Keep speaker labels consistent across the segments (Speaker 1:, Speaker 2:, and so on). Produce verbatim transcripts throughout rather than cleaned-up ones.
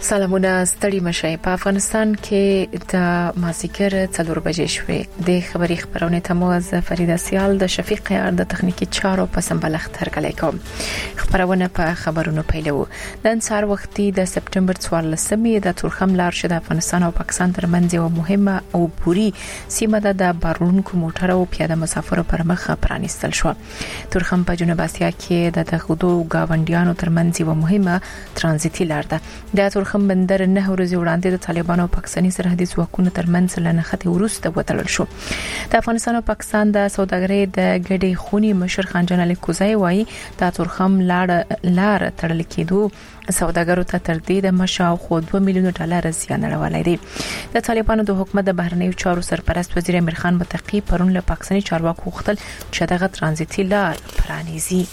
Speaker 1: سلامونه ستړي مشي په افغانستان کې د مازیګر څلور بجې شوې د خبري خبرونه تموز فریدا سیال د شفیق یار د تخنیکی چارو په سمبلخ ترګلې کوم خبرونه په خبرونو پیلو د انصار وختي د سپټمبر څوارلسمې د تورخم لار شد افغانستان او پاکستان ترمنځ یو مهمه او پوری سیمه د بارونکو موټر او پیاده مسافرو پر مخ پرانیستل شو. تورخم په جنوب اسیا کې د تخودو گاونډیانو ترمنځ یو مهمه ترانزیتي لار ده. د تورخم بندر نه ورځې وړاندې د طالبانو او پاکستاني سرحدي ځواکونو ترمنځ لنخته ورسته وتړل شو. د افغانستان او پاکستان د سوداګرۍ د ګډې خونی مشر خان جان علي کوزای وایي د تورخم لار لار تړل کېدو سوداګرو ته تر دې د مشاو خو دوه میلیون ډالر زیان اړولای دي. د طالبانو د حکومت د بهرنیو چارو سرپرست وزیر امیر خان متقی پرون له پاکستاني چارواکو وغوښتل چې دغه ترانزیتي لار پرانیزي.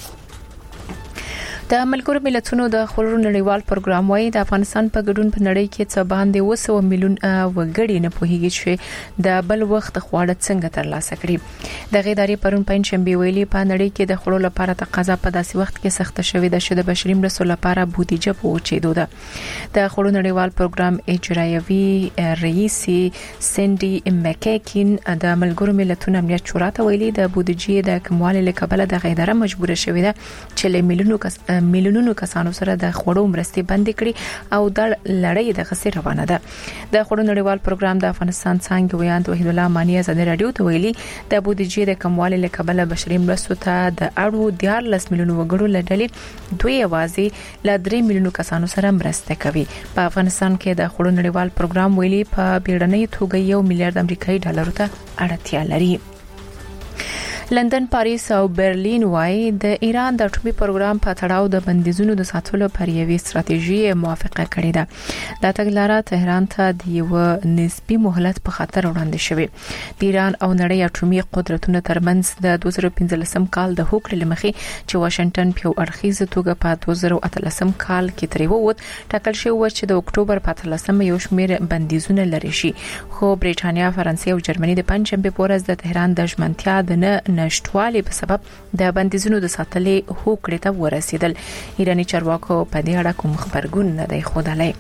Speaker 1: د ملګرو ملتونو د خلرو نړیوال پروګرام وايي د افغانستان په ګډون په نړۍ کې څه باندې وسو میلیون وګړي نه پوهیږي چې د بل وخت خواړه څنګه ترلاسه کړي. د غیداري پرون پاین شنبه ویلي په نړۍ کې د خلرو لپاره تقاضا په داسې وخت کې سخت شوې ده چې د بشري مرستو لپاره بودیجه پوهچېدو ده. د خلرو نړیوال پروګرام اجرایوي رئیس سندي مکیکین د ملګرو ملتونو امنیت شورا ته ویلي د بودیجې د کموالي لکبل د غیداره مجبور شوې ده چې له میلیونو کس میلیونونو کسانو سره د خوړو مرستې بند کړي او د لړۍ د غسر روانه ده. د خوړو نړیوال پروګرام د افغانستان څنګه ویاند وحید الله مانی ازادي رادیو ته ویلي د بودیجې د کموالي لکبل بشري مرستو ته د اړو دیارلس میلیونو وګړو لړلې دوی اوازې ل درې میلیونو کسانو سره مرسته کوي. په افغانستان کې د خوړو نړیوال پروګرام ویلي په بیړنۍ توګه یو میلیارډ امریکایي ډالر ته اړتیا لري. لندن، پاریس او برلین وايي د ایران د اټومي پروګرام په تړاو د بندیزونو د ساتلو پر یوې ستراتیژي موافقه کړې ده. د تګلارې تهران ته د یو نسبی مهلت په خاطر وړاندې شوې. د ایران او نړۍ اټومي قدرتونو ترمنځ د دوه زره پنځلسم کال د هوکړې لمخې چې واشنگټن په اړخیزه توګه په دوه زره اتلسم کال کې ترې ووت ټاکل شوی و چې د اکتوبر په اتلسم یو شمېر بندیزونه لري شي. خو بریټانیا، فرانسې او جرمني د پنځشنبه په ورځ د تهران د ژمنتیا د نه نشټوالي په سبب د بندیزونو د ساتلې هوکړې ته ورسېدل. ایرانی چارواکو په دې اړه کوم خبرګون نه دی ښودلی.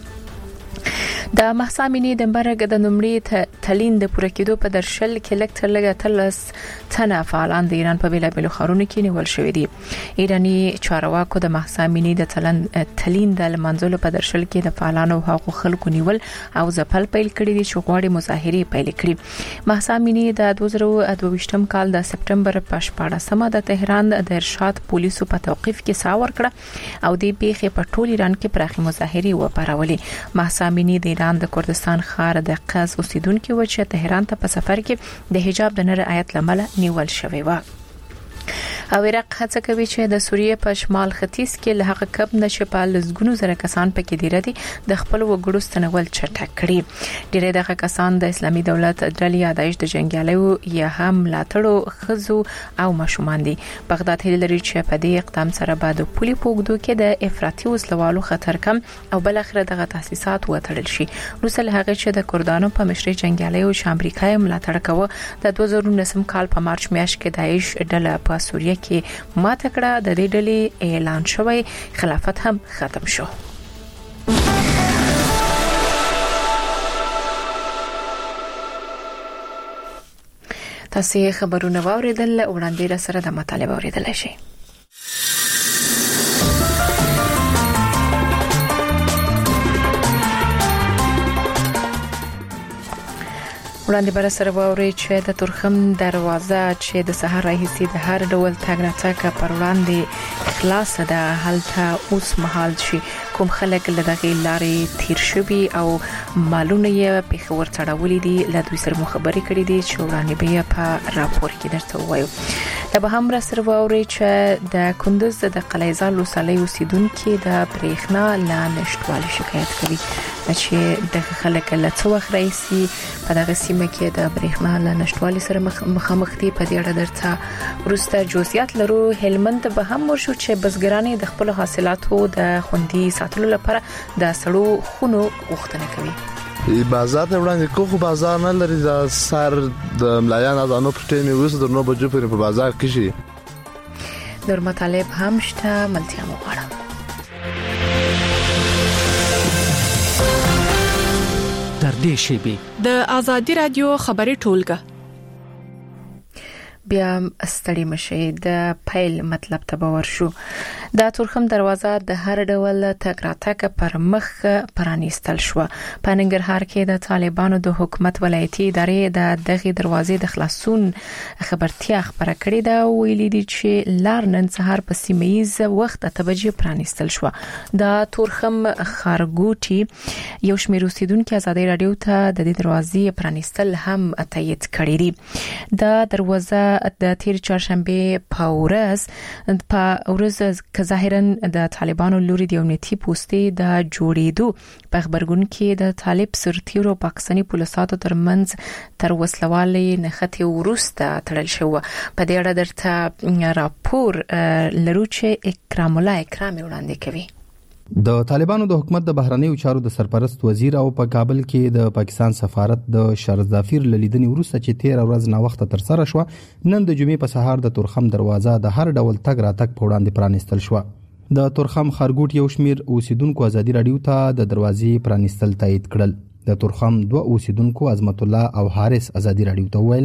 Speaker 1: د مهسا امینی د مرګ د نومړي تلین د پوره کېدو په درشل کې لکټر لګه تلس تنه فعالان د ایران په بیلابیلو ښارونو کې نیول شوې دي. ایرانی چارواکو د مهسا امینی د تلن تلین د منځلو په درشل کې د فعالانو حقوق خلکو نیول او ځپل پیل کړي دي چې غواړي مظاهره پیل کړي. مهسا امینی د دوه زره دوه ویشتم کال د سپټمبر په شپاړسمه د تهران د ارشاد پولیسو په توقيف کې ساور کړه او د پیښې په ټول ایران کې پراخي مظاهره وپارولې. مهسا امینی د ایران د کردستان ښار د قز اوسیدونکو و چې تهران ته په سفر کې د حجاب د نر آیت لمل نیول شوی و. او عراق هڅه کوي چې د سوریه په شمال ختیځ کې له هغه کب نشه په لزګونو زره کسان پکې دی ردي د خپل وګړو ستنول چټک کړي. ډېر دغه کسان د اسلامي دولت ډلې یادایش د جنگیالیو یا هم لاتړو خزو او ماشومان دي. بغداد هیله لري چې په دې اقدام سره بعد پولي پوګدو کې د افراطي وسلوالو خطر کم او بل اخر دغه تاسیسات وټړل شي. روسل هغه چې د کردانو په مشرۍ جنگیالیو چې امریکا یې ملاتړ کوي د دوه زره نهم کال په مارچ میاشت کې داعش ډله په سوریه کې ماته کړه. د دې ډلې اعلان شوی خلافت هم ختم شو. تاسو خبرونه واوریدل وړاندې را سره د مطالبه اوریدل شي. وړاندې بر سره ووري چې د تورخم دروازه چې د سحر راهیسي د هر ډول تاګ نه تاګ پر وړاندې خلاص ده هلته اوس مهال شي کوم خلک له دغه لارې تیر شوي او مالونه یې په خبر تړولې دي. له دوی سره مخابري کړې دي چې وړاندې به په راپور کې درته وایو. د به هم را سره ووري چې د کندوز د قلعه‌زال وسلې اوسیدونکو د برېښنا لا نشټوالي شکایت کوي چې د خلک له څو وخت راځي په دغه سیمه کې د برېښنا له نشټوالي سره مخامخ دي. په دې اړه درته ورسته جزئیات لرو. هلمند به هم ورشو چې بزګران د خپل حاصلاتو د خوندي ساتلو لپاره د سړو خونو غوښتنه کوي.
Speaker 2: بازار ته وړاندې کوخه بازار نه لري. د سر د ملایان اذانو په ټیمه وسه د نو بجو په بازار کې شي.
Speaker 1: در مطالب هم شته ملتیا مو غواړم.
Speaker 3: نږدې شي.
Speaker 4: د آزادي رادیو خبري ټولګه
Speaker 1: بیا ستړي مشه د پیل مطلب ته باور شو. د تورخم دروازه د هر ډول تګ راتګ پر مخ پرانیستل شو. په ننګرهار کې د طالبانو د حکومت ولایتي ادارې د دغه دروازې د خلاصون خبرتیا خبره کړې ده. ویلي دي چې لار نن سهار په سیمایز وخت اته بجې پرانیستل شو. د تورخم خارګوټي یو شمېر اوسیدونکو ازادي رادیو ته د دې دروازې پرانیستل هم تایید کړی دي. د دروازه د تیر چهارشنبه په ورځ په ورځ که ظاهرا د طالبانو لوري د امنیتي پوسټې د جوړېدو په خبرګون کې د طالب سرتیرو پاکستاني پولیسو ترمنځ تر وسلوالۍ نخته ورسته تړل شو. په دې اړه درته راپور لرو چې اکرام الله اکرامي وړاندې کوي.
Speaker 5: د طالبانو د حکومت د بهرنیو چارو د سرپرست وزیر او په کابل کې د پاکستان سفارت د شرزافیر لیدنې وروسته چې تیر ورځ نا وخت تر سره شو، نن د جمعې په سهار د تورخم دروازه د هر ډول تګ راتګ په وړاندې پرانیستل شو. د تورخم خارګوټ یو شمیر اوسیدونکو ازادي رادیو ته د دروازې پرانیستل تایید کړل. د تورخم دوه اوسیدونکو عظمت الله او حارث ازادي رادیو ته ویل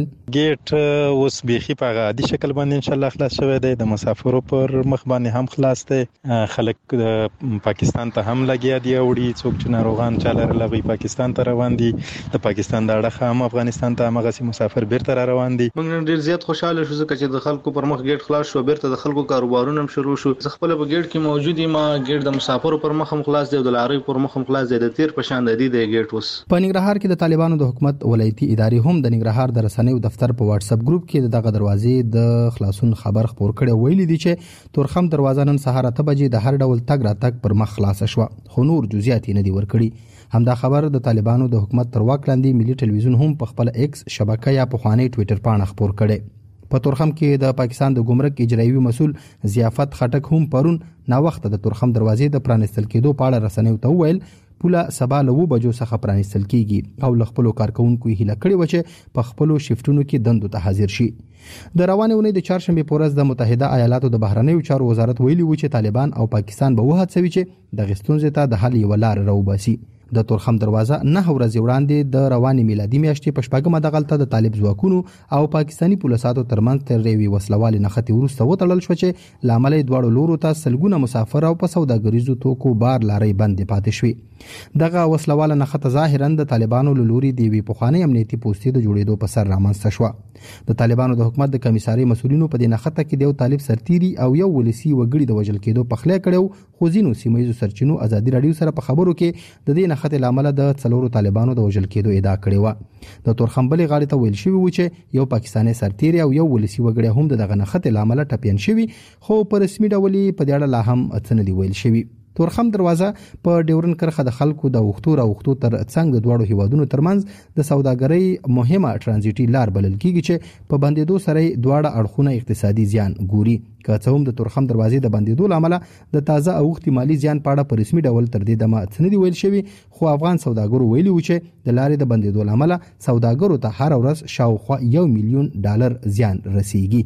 Speaker 6: ګیټ اوس بيخي په عادي شکل باندې ان شاء الله خلاص شوی دی. د مسافرو پر مخ باندې هم خلاص دی. خلک پاکستان ته هم لګیا دي وړي څوک چې ناروغان چاله لغوي پاکستان ته روان دي. د پاکستان د اړخه هم افغانستان ته مغسي مسافر بیرته را روان دي.
Speaker 2: موږ ډیر زیات خوشاله شو ځکه چې د خلکو پر مخ ګیټ خلاص شو، بیرته د خلکو کاروبارونه هم شروع شو. خپل په ګیټ کې موجود ما ګیټ د مسافرو پر مخ هم خلاص دی او د لارې پر مخ هم خلاص دی. د تیر په شان دی د ګیټ اوس
Speaker 5: په ننګرهار د طالبانو د حکومت ولایتي ادارې هم د ننګرهار د رسنیو دفتر په واتس اپ ګروپ کې دغه دروازې د خلاصون خبر خبر کړي. ویلي دي چې تورخم دروازه نن سهار اته بجې د هر ډول تګ راتګ پر مخ خلاص شو، خو نور جزئیات نه دي ورکړي. همدا خبر د طالبانو د حکومت تر واک لاندې ملي ټلویزیون هم په خپل ایکس شبکه یا په خواني ټوئیټر باندې خبر کړي. په تورخم کې د پاکستان د ګمرک اجرایي مسول ضیافت خټک هم پرون نا وخت د تورخم دروازې د پرانستل کېدو په اړه رسنیو ته ویل پوله سبا له و بجو څخه پرانستل کیږي او خپل کارکونکو هیله کړي و چې په خپل شیفټونو کې دندو ته حاضر شي. د روانې ونې د چهارشنبه په ورځ د متحده ایالاتو د بهرنیو چارو وزارت ویلي و چې طالبان او پاکستان به وهڅوي چې د غستونځ ته د حل یو لار راوباسي. د تورخم دروازه نه ورځ وړاندې د رواني میلادي میاشتې په شپږمه دغلطه د طالب ځواکونو او پاکستاني پولیسو ترمنځ تر ریوي وسلوال نختی ورسته وټړل شو چې لامل دواړو لورو ته سلګونه مسافر او په سوداګریزو توکو بار لاري بند پاتې شوي. دغه وسلوال نخته ظاهرا د طالبانو لوري دی وی پخوانی امنیتي پوسټې د جوړېدو په سر رامنځته شو. د طالبانو د حکومت د کمیساري مسولینو په دې نخته کې د طالب سرتيري او یو ولسی وګړي د وجل کېدو په خله کړو. خو ځینو سیمایي سرچینو ازادي رادیو سره په خبرو کې د دې نخته لامل د څلورو طالبانو د وجل کېدو ادعا کړې و. د تورخم بلې غاړې ته ویل شوی و چې یو پاکستاني سرتيري او یو ولسی وګړي هم دغه نخته لامل ټپین شوی، خو په رسمي ډول په دې اړه لا هم څه نه دی ویل شوی. تورخم دروازه په ډیورن کرخه د خلکو د وختو را وختو تر څنګ د دوړو هیوادونو ترمنځ د سوداګرۍ مهمه ترانزیټي لار بلل کیږي چې په بندیدو سره دواړه اړخونه اقتصادي زیان ګوري. که څه هم د تورخم دروازې د بندیدو لامل د تازه اوختي مالی زیان په اړه په رسمي ډول تر دې دمه څه نه دی ویل شوی، خو افغان سوداګرو ویلي و چې د لارې د بندیدو لامل سوداګرو ته هر ورځ شاوخوا یو میلیون ډالر زیان رسیږي.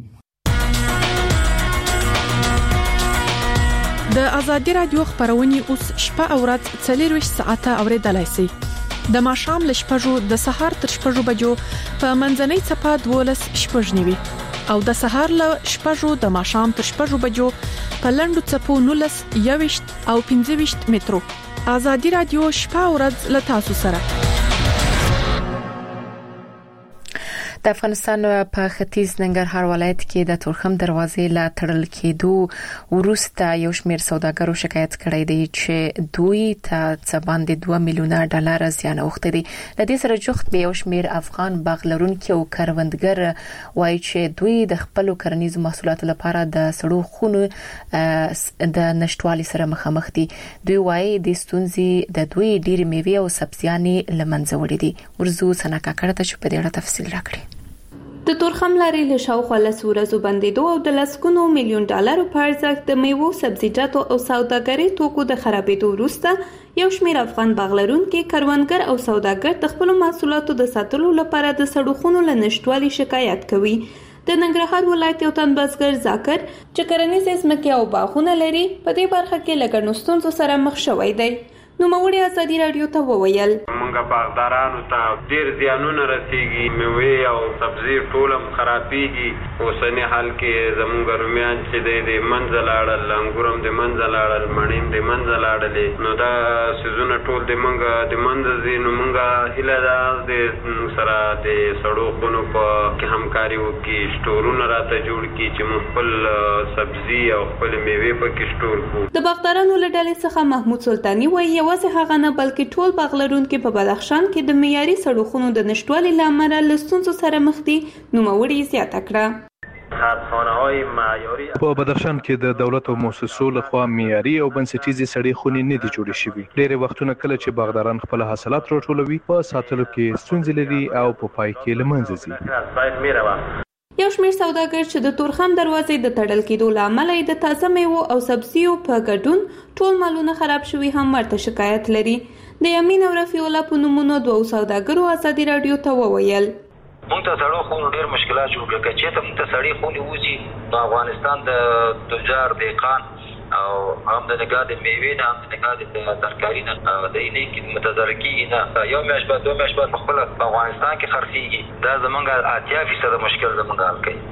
Speaker 4: د آزادي رادیو خبرونه اوس شپه او ورځ څلور ساعته اوریدلای شئ. د ماښام ل شپږو د سهار تر شپږو بجو په منځنۍ چپه دولس شپږ نیوي او د سهار ل شپږو د ماښام تر شپږو بجو په لندو چپو نولس یوشت او پنځه وشت مترو. آزادي رادیو شپه او ورځ ل تاسو سره.
Speaker 1: د افغانستان په ختیځ ننګرهار ولایت کې د تورخم دروازې لا تړل کېدو وروسته یو شمېر سوداګرو شکایت کړی دی چې دوی ته څه باندې دوه میلیونه ډالر زیان اوښتی دي. د دې سره جوخت به یو شمېر افغان باغ لرونکي او کروندګر وایي چې دوی د خپل کرنیزو محصولاتو لپاره د سړو خونو د نشټوالي سره مخامخ دي. دوی وایي د ستونزې د دوی ډېری میوې او سبزیانې لمنځه وړي دي. ورزو سنکا کړه چې په دې اړه تفصیل راکړي.
Speaker 7: د تورخم لارې له شاوخوا لس ورځو بندېدو او د لسګونو میلیون ډالرو په ارزښت د میوو، سبزیجاتو او سوداګرۍ توکو د خرابېدو وروسته یو شمېر افغان باغ لرونکي کروندګر او سوداګر د خپلو محصولاتو د ساتلو لپاره د سړو خونو له نشتوالي شکایت کوي. د ننګرهار ولایت یو تن بزګر ذاکر چې کرنیزې ځمکې او باغونه لري په دې برخه کې له ګڼو ستونزو سره مخ شوی دی. نو موري ازادي رادیو ته وویل
Speaker 3: موږ باغدارانو ته ډیر زیانونه رسیږي، میوه او سبزی ټول هم خرابېږي. اوسنی حال کې زموږ رومیان چې د منځ لاړل، انګورم د منځ لاړل، مڼې د منځ لاړلې، نو دا سيزونه ټول د موږ د منځ زی نو موږ هیله ده د سره د سړو خونو په کې همکاري وکړي، سټورونه راته جوړ کړي چې موږ خپل سبزی او خپل میوه په کې سټور کړو.
Speaker 7: د باغدارانو له ډلې څخه محمود سلطانی وایي یوازې هغه نه بلکې ټول باغلرونکو په بدخشان کې د معیاري سړو خونو د نشټوالي لامل له ستونزو سره مخ دي. نو موري زیاته کړه
Speaker 8: په بدخشان کې د دولت او مؤسسو لخوا معیاري او بنسټیزي سړې خونې نه دي جوړې شوې. ډېر وختونه کله چې باغداران خپل حاصلات راټولوي په ساتلو کې ستونزې لري او په پای کې له منځه ځي.
Speaker 7: یو شمېر سوداګر چې د تورخم دروازې د تړل کېدو له امله د تازه میوو او سبزیو په ګډون ټول مالونه خراب شوي هم ورته شکایت لري. د یمین او رفیع الله په نومونو دوه سوداګرو ازادي رادیو ته وویل
Speaker 9: مونږ ته سړو خونو ډېر مشکلات جوړ کړل چې ته مونږ ته سړې خونې وځي نو افغانستان د تجار دهقان او هم د نگاه د میوې نه هم د نگاه د ترکاري نه د اینې کې متضرر نه یو میاشت بعد دوه میاشت بعد خپل په افغانستان کې خرڅېږي. دا زمونږ اتیا فیصد مشکل زمونږ حل کوي.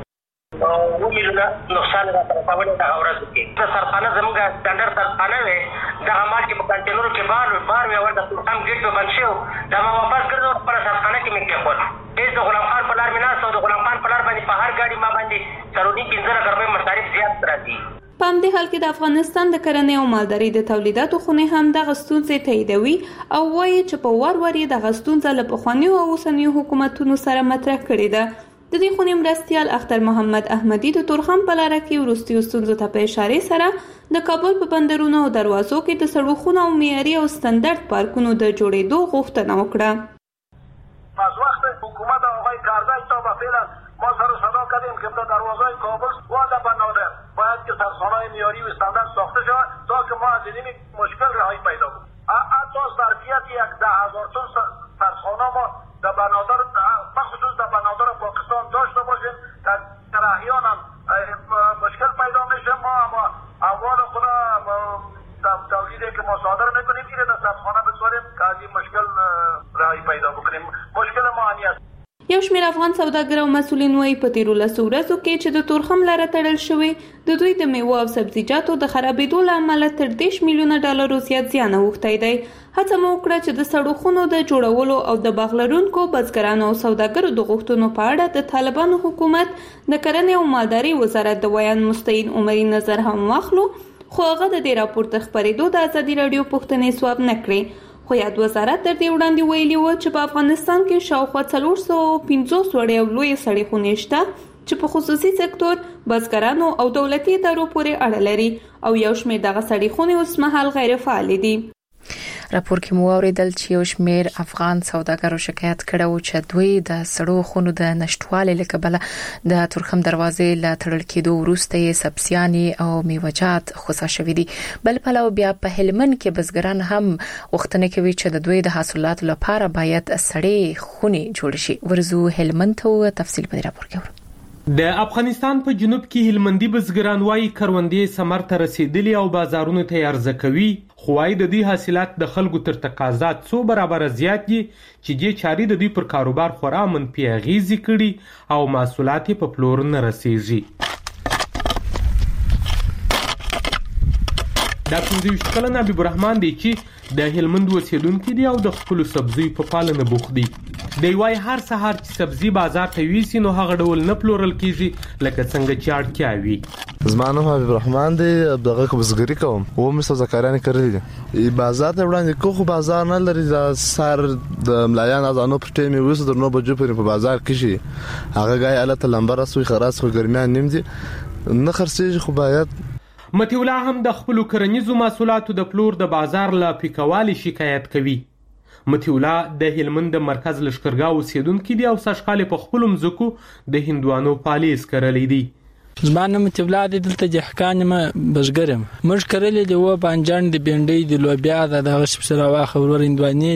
Speaker 10: و میلیونه نقصان راته راوړی دا ورځ کې د سرخانه زمونږ سټانډرډ سرخانه وي دا مال کې په کنټینرو کې بار بار وي او د تورخم ګیټ په بند شو دا ما واپس کړو خپل سرخانه کې مې کېښول. هیڅ د غلام خان په لار مې ناست او د غلام خان په لار باندې په هر ګاډي ما باندې څلورنی پنځه لکه روپۍ مصارف زیات راځي.
Speaker 7: په همدې حال کې د افغانستان د کرنې او مالدارۍ د تولیداتو خونې هم دغه ستونزې تاییدوي او وایي چې په وار وار یې دغه ستونزه له پخوانیو او اوسنیو حکومتونو سره مطرح کړې ده. د دې خونې مرستیال اختر محمد احمدي د تورخم په لاره کې وروستیو ستونزو ته په اشارې سره د کابل په بندرونو او دروازو کې د سړو خونو او معیاري او ستندرد پارکونو د جوړېدو غوښتنه وکړه.
Speaker 10: از وقت حکومت آقای کارزای تا به فعلا ما سر صدا کردیم که در دروازهای کابل و بنادر باید که سرخانه‌های معیاری و استاندارد ساخته شود تا که ما از این مشکل رهایی پیدا کنیم. حتی ظرفیت یک ده هزار تن سرخانه ما در بنادر بخصوص در بنادر پاکستان داشته باشیم در احیان هم مشکل پیدا میشه. ما اما اموال خود تولیدی که ما صادر میکنیم اینه در سرخانه بسپاریم که از این مشکل رهایی پیدا بکنیم. مشکل ما همین است.
Speaker 7: یو شمېر افغان سوداګر او مسؤلین وایي په تیرو لسو ورځو کې چې د تورخم لاره تړل شوې د دوی د میوو او سبزیجاتو د خرابېدو له امله تر دېرش میلیونه ډالرو زیات زیان اوښتی دی. هڅه مو وکړه چې د سړو خونو د جوړولو او د باغ لرونکو بزګرانو او سوداګرو د غوښتنو په اړه د طالبانو حکومت د کرنې او مالدارۍ وزارت د ویان مستعین عمري نظر هم واخلو خو هغه د دې راپورته خپرېدو د ازادي راډیو پوښتنې ځواب نه کړې. خو یاد وزارت تر دې وړاندې ویلي و چې په افغانستان کې شاوخوا څلور سوه پنځوس وړې او لویې سړې خونې شته چې په خصوصي سکتور، بزګرانو او دولتي ادارو پورې اړه لري او یو شمېر دغه سړې خونې اوس مهال غیر فعالې دي.
Speaker 1: راپور کې مو اوریدل چې یو شمېر افغان سوداګرو شکایت کړو چې دوی د سړو خونو د نشټوالي له کبله د تورخم دروازې له تړل کېدو وروسته یې سبزیانې او میوه‌جات خوسا شوې دي. بل پلو بیا په هلمند کې بزګران هم وختونه کوي چې د دوی د حاصلاتو لپاره باید سړې خونې جوړ شي. ورزو هلمند ته تفصیل په راپور کې.
Speaker 11: د افغانستان په جنوب کې هلمندي بزګران وايي کروندې ثمر ته رسیدلي او بازارونو ته عرضه کوي. خو وايي د دې حاصلات د خلکو تر تقاضا څو برابر زیات دي چې دې چاري د دوی پر کاروبار خورا منفي اغیزې کړي او محصولات په پلور نه رسیږي. دا پنځه ویشت کلن حبیب الرحمن دی چې د هلمند اوسیدونکی دی او د خپل سبزیو په پالنه بوخت دی. دی وايي هر سهار چې سبزی بازار ته ویسي نو هغه ډول نه پلورل کیږي لکه څنګه چې اړتیا وي.
Speaker 12: زما نوم حبیب الرحمن دی، دغه کوزګری کوم او مې سوزکاران کړی دي. بازار ته وړاندې کوخه بازار نه لري. د سر د ملایان ازانو په ټیمه وسو د نو بجو په بازار کې شي هغه غای الته لمبر اسوي خراس خو ګرمیان نیم دي نه خرڅېږي. خو باید
Speaker 11: متي الله هم د خپل کرنیزو محصولاتو د پلور د بازار له پیکوالي شکایت کوي. متي الله د هلمند مرکز لشکرګاو اوسیدونکو دی او سشکاله په خپل مزکو د هندوانو پالیس کړلې دي.
Speaker 13: زمانه متي الله د دلته جهکان ما بشګرم مش کړلې دی و بانجان د بنډۍ د لوبیا د دغه سره واخه ور هندواني دي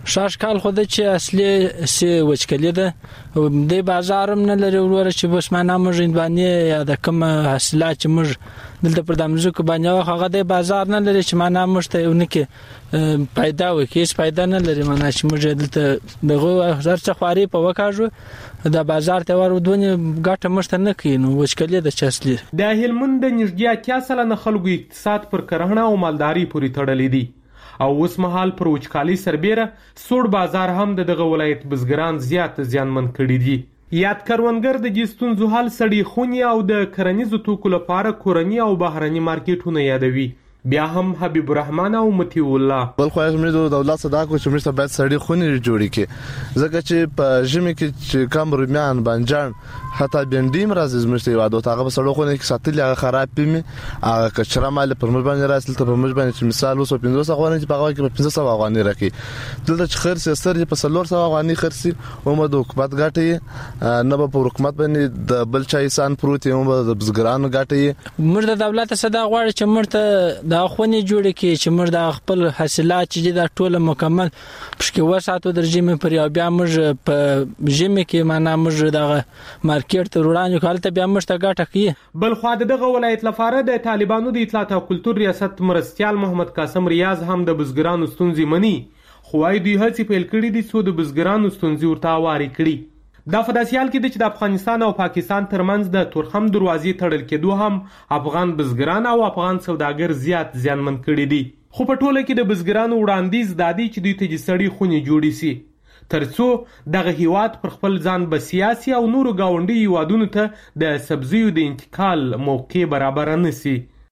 Speaker 13: شاش کال خو د چې اصلي سی وچکلی ده د بازارم نه لري ورور چې بس معنا موږ باندې یا د کوم حاصلات چې موږ دلته پر دمزو کې باندې هغه د بازار نه لري چې معنا موږ ته ونکه پیدا وکړي هیڅ پیدا نه لري معنا چې موږ دلته دغه هزار څه خواري په وکاژو د بازار ته ورودونه ګټه مشته نه کینو وچکلی د چاسلی
Speaker 11: د هلمند د نږدې اتیا سلنه خلکو اقتصاد پر کرهڼه او مالداري پورې تړلې دي او اوس مهال پر وچکالي سربېره سوړ بازار هم د دغه ولایت بزګران زیات زیانمن کړي دي یاد کروندګر د دې ستونزو حل سړې خونې او د کرنیزو توکو لپاره کورني او بهرني مارکیټونه یادوي بیا هم حبیب الرحمن او متي الله
Speaker 12: بل خو زموږ د دولت صدا کو چې موږ باید سړې خونې جوړې کړي ځکه چې په ژمي کې چې کم رومیان بانجان حتی بندیم راځي زموږ ته یادو تاغه په سړو خونې کې ساتل هغه خراب پېمي هغه کچرا مال پر موږ باندې راځي ته په موږ باندې چې مثال وسو پنځوس افغانۍ چې په هغه کې په پنځه سوه افغانۍ راکې دلته چې خرڅ ستر په څلور سوه افغانۍ خرڅي او مده حکومت ګټي نه به په حکومت باندې د بل چا انسان پروت یم د بزګرانو ګټي
Speaker 13: موږ د دولت صدا غواړي چې موږ ته د خونې جوړ کړي چې موږ د خپل حاصلات چې د ټوله مکمل پښکې وساتو درجه پر یا بیا موږ په ژمي کې معنا موږ د مارکیټ ته وړاندې کولته بیا موږ ته ګټه کوي
Speaker 11: بل خو دغه ولایت لپاره د طالبانو د اطلاعات او کلتور ریاست مرستيال محمد قاسم ریاض هم د بزګرانو ستونزې مني خو وايي دوی هڅې پیل کړې دي چې د بزګرانو ستونزې ورته واري کړي دا په داسې حال کې د افغانستان او پاکستان ترمنځ د تورخم دروازې تړل کېدو هم افغان بزګران او افغان سوداګر زیات زیانمن کړي دي خو په ټوله کې د بزګرانو وړاندیز دادی چې دوی ته سړې خونې جوړې شي ترڅو دغه هیواد پر خپل ځان به سیاسي او نورو گاونډي هیوادونو ته د سبزیو د انتقال موقع برابر نه شي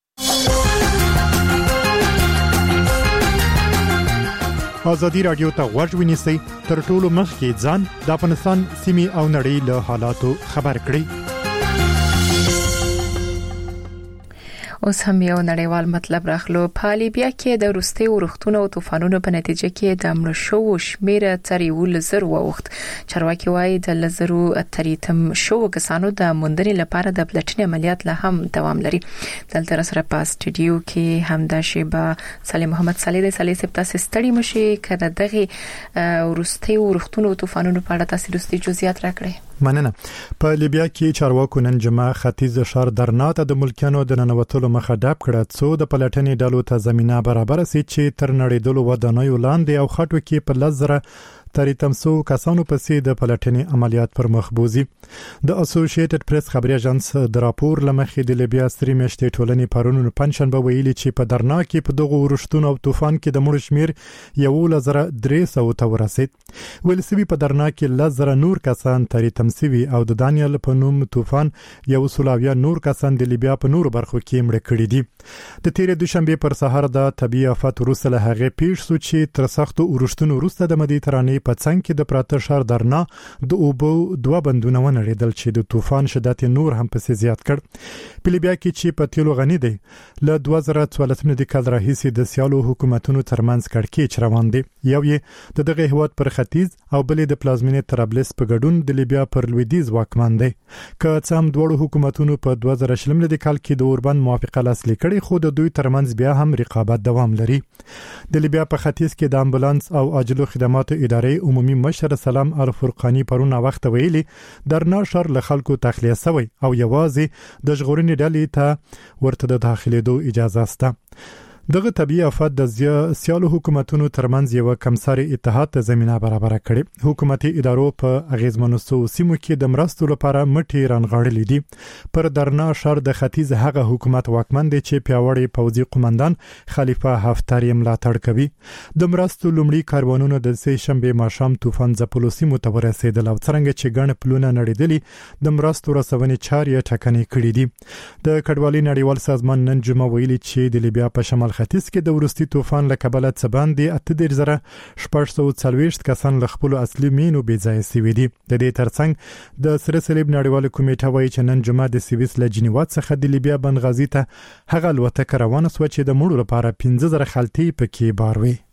Speaker 14: ازادي رادیو ته غوږ ونیسئ تر ټولو مخکې ځان د افغانستان سیمې او نړۍ له حالاتو خبر کړئ
Speaker 1: اوس هم یو نړیوال مطلب راخلو په لیبیا کې د روسي ورښتونو او طوفانونو په نتیجه کې د مړ شو شمیره تر یو لزر ووخت چارواکي وايي د لزرو اتریتم شو کسانو د موندنې لپاره د پلټنې عملیات لا هم دوام لري دلته سره په استودیو کې همدا شیبه سلیم محمد صالح د صالح سپتا سستړي مشي کړه دغه روسي ورښتونو او طوفانونو په اړه تاسو رستي جزئیات راکړئ
Speaker 14: مننه په لیبیا کې چارواکو نن جمعه ختیځ شهر درنا ته د ملکانو د ننوتلو مخه ډاب کړه څو د پلټنې ډلو ته زمينه برابر سي چې تر نړیدلو ودانیو لاندې او خټو کې په لزره تری تمسو کسانو پسې د پلټنې عملیات پر مخ بوزي د اسوسییټډ پریس خبري اژانس د راپور لمخې د لیبیا ستري میاشتې ټولنې پرونو پنځشنبه ویلي چې په درنا کې په دغه ورښتونو او طوفان کې د مړو شمیر یو لزر درې سوه ته ورسید ولسبي په درنا کې لزر نور کسان تری تمسوي او د دانیال په نوم طوفان یو سلاویا نور کسان د لیبیا په نور برخو کې مړ کړي دي د تیر دوشنبه پر سهار د طبيعي آفات وروسته هغه پیښ سو چې تر سختو ورښتونو وروسته د مدیترانې په څنګ کې د پراته شهر درنا د اوبو دوه بندونه ونړیدل چې د طوفان شدت نور هم پسې زیات کړ په لیبیا کې چې په تیلو غني دی له دوه زره څوارلسم د کال راهیسې د سیالو حکومتونو ترمنځ کړکېچ روان دي یو یې د دغه هیواد پر ختیځ او بلې د پلازمینې طرابلس په ګډون د لیبیا پر لویدیز واکمن دی که څه هم دوه حکومتونو په دوه زره شلم د کال کې د اوربند موافقه لاسلیک کړي خو د دوی ترمنځ بیا هم رقابت دوام لري د لیبیا په ختیځ کې د امبولانس او عاجلو خدماتو ادارې عمومي مشر سلام الفرقانی پرونه وخت ویلي درنا شهر له خلکو تخلیه شوی او یوازې د ژغورنې ډلې ته ورته د داخليدو اجازه شته دغه طبيعي آفات د سیالو حکومتونو ترمنځ یو کمساري اتحاد ته زمينه برابر کړي حکومتي ادارو په اغیزمنو سیمو کې د مرستو لپاره مټي رانغاړلې دي پر درنا شهر د ختیځ هغه حکومت واکمن دی چې پیاوړی پوځي قومندان خلیفہ حفتر یې ملاتړ کوي د مرستو لومړي کاروانونو د سې شنبه ماښام طوفان زپلوسی متورسېدل او څنګه چې ګڼ پلونه نړیدلې د مرستو رسونې چارې ټکنۍ کړې دي د کډوالۍ نړیوال سازمان نن جمعه ویلي چې د لیبیا په شمال ختیځ کې د ورستي طوفان له کبله څه باندې اته دېرش زره شپږ سوه څلوېښت کسان له خپلو اصلي مینو بې ځایه سوي دي د دې ترڅنګ د سره صلیب نړیواله کمیټه وایي چې نن جمعه د سویس له جنیوا څخه د لیبیا بنغازي ته هغه الوتکه روانه سوه چې د مړو لپاره پنځه زره خلطې پکې بار وي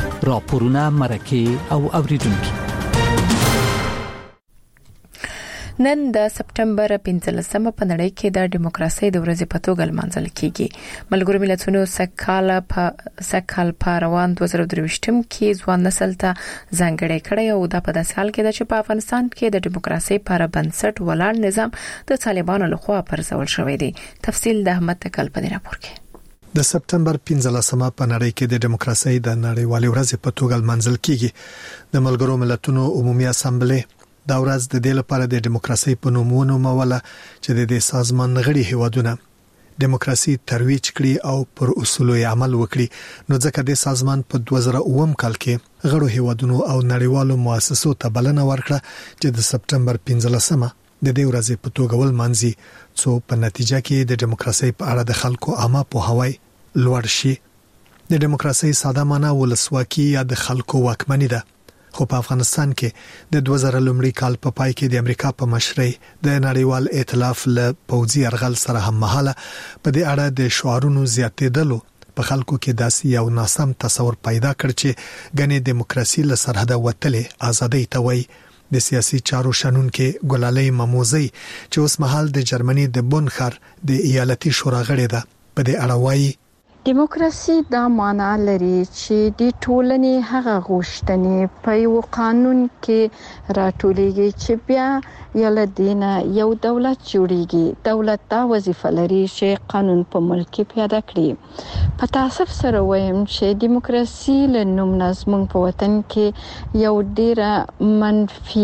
Speaker 15: راپورونه مرکه او اوریدونکو
Speaker 1: نن د سپټمبر پنځلسمه په نړۍ کې د دیموکراسي د ورځې په توګه لمانځل کیږي. ملګرو ملتونو سکهال په سکهال په روان دوه زره درویشتم کې ځوان نسل ته ځانګړی کړی او د په داسې حال کې چې په افغانستان کې د دیموکراسي پر بنسټ ولاړ نظام د طالبانو لخوا پرځول شوی دی. تفصیل د احمد تکل په راپور کې.
Speaker 15: د سپټمبر پنځلسمه په نړۍ کې د دیموکراسي د نړیوالې ورځې په توګه لمانځل کیږي. د ملګرو ملتونو عمومي اسامبلې دا ورځ د دې لپاره د دیموکراسي په نوم ونوموله چې د دې سازمان غړي هیوادونه دیموکراسي ترویج کړي او پر اصولو عمل وکړي. نو ځکه د سازمان په دوه زره اووم کال کې غړو هیوادونو او نړیوالو مؤسسو ته بلنه ورکړه چې د سپټمبر پنځلسمه د دې ورځې په توګه ولمانځي څو په نتیجه کې د دیموکراسي په اړه د خلکو عامه پوهاوی لوړ شي. د دیموکراسي ساده معنی ولسواکي یا د خلکو واکمني ده. خو په افغانستان کې د دوه زره لومړي کال په پای کې د امریکا په مشرۍ د نړیوال ائتلاف له پوځي یرغل سره هم مهاله په دې اړه د شعارونو زیاتېدلو په خلکو کې داسې یو ناسم تصور پیدا کړ چې غني دیموکراسي له سرحده وتلې ازادي ته وایي. د سیاسي چارو شنونکو ګلالۍ مموزي چې اوس مهال د جرمني د بون ښار د ایالتي شورا غړې ده په دې اړه وایي
Speaker 16: دیموکراسي دا معنا لري چې د ټولنې هغه غوښتنې په یو قانون کې راټولېږي چې بیا یله دینه یو دولت جوړیږي. دولت دا وظیفه لري چې قانون په ملک کې پیاده کړي. په تاسف سره وایم چې دیموکراسي له نوم نظم په وطن کې یو ډیره منفي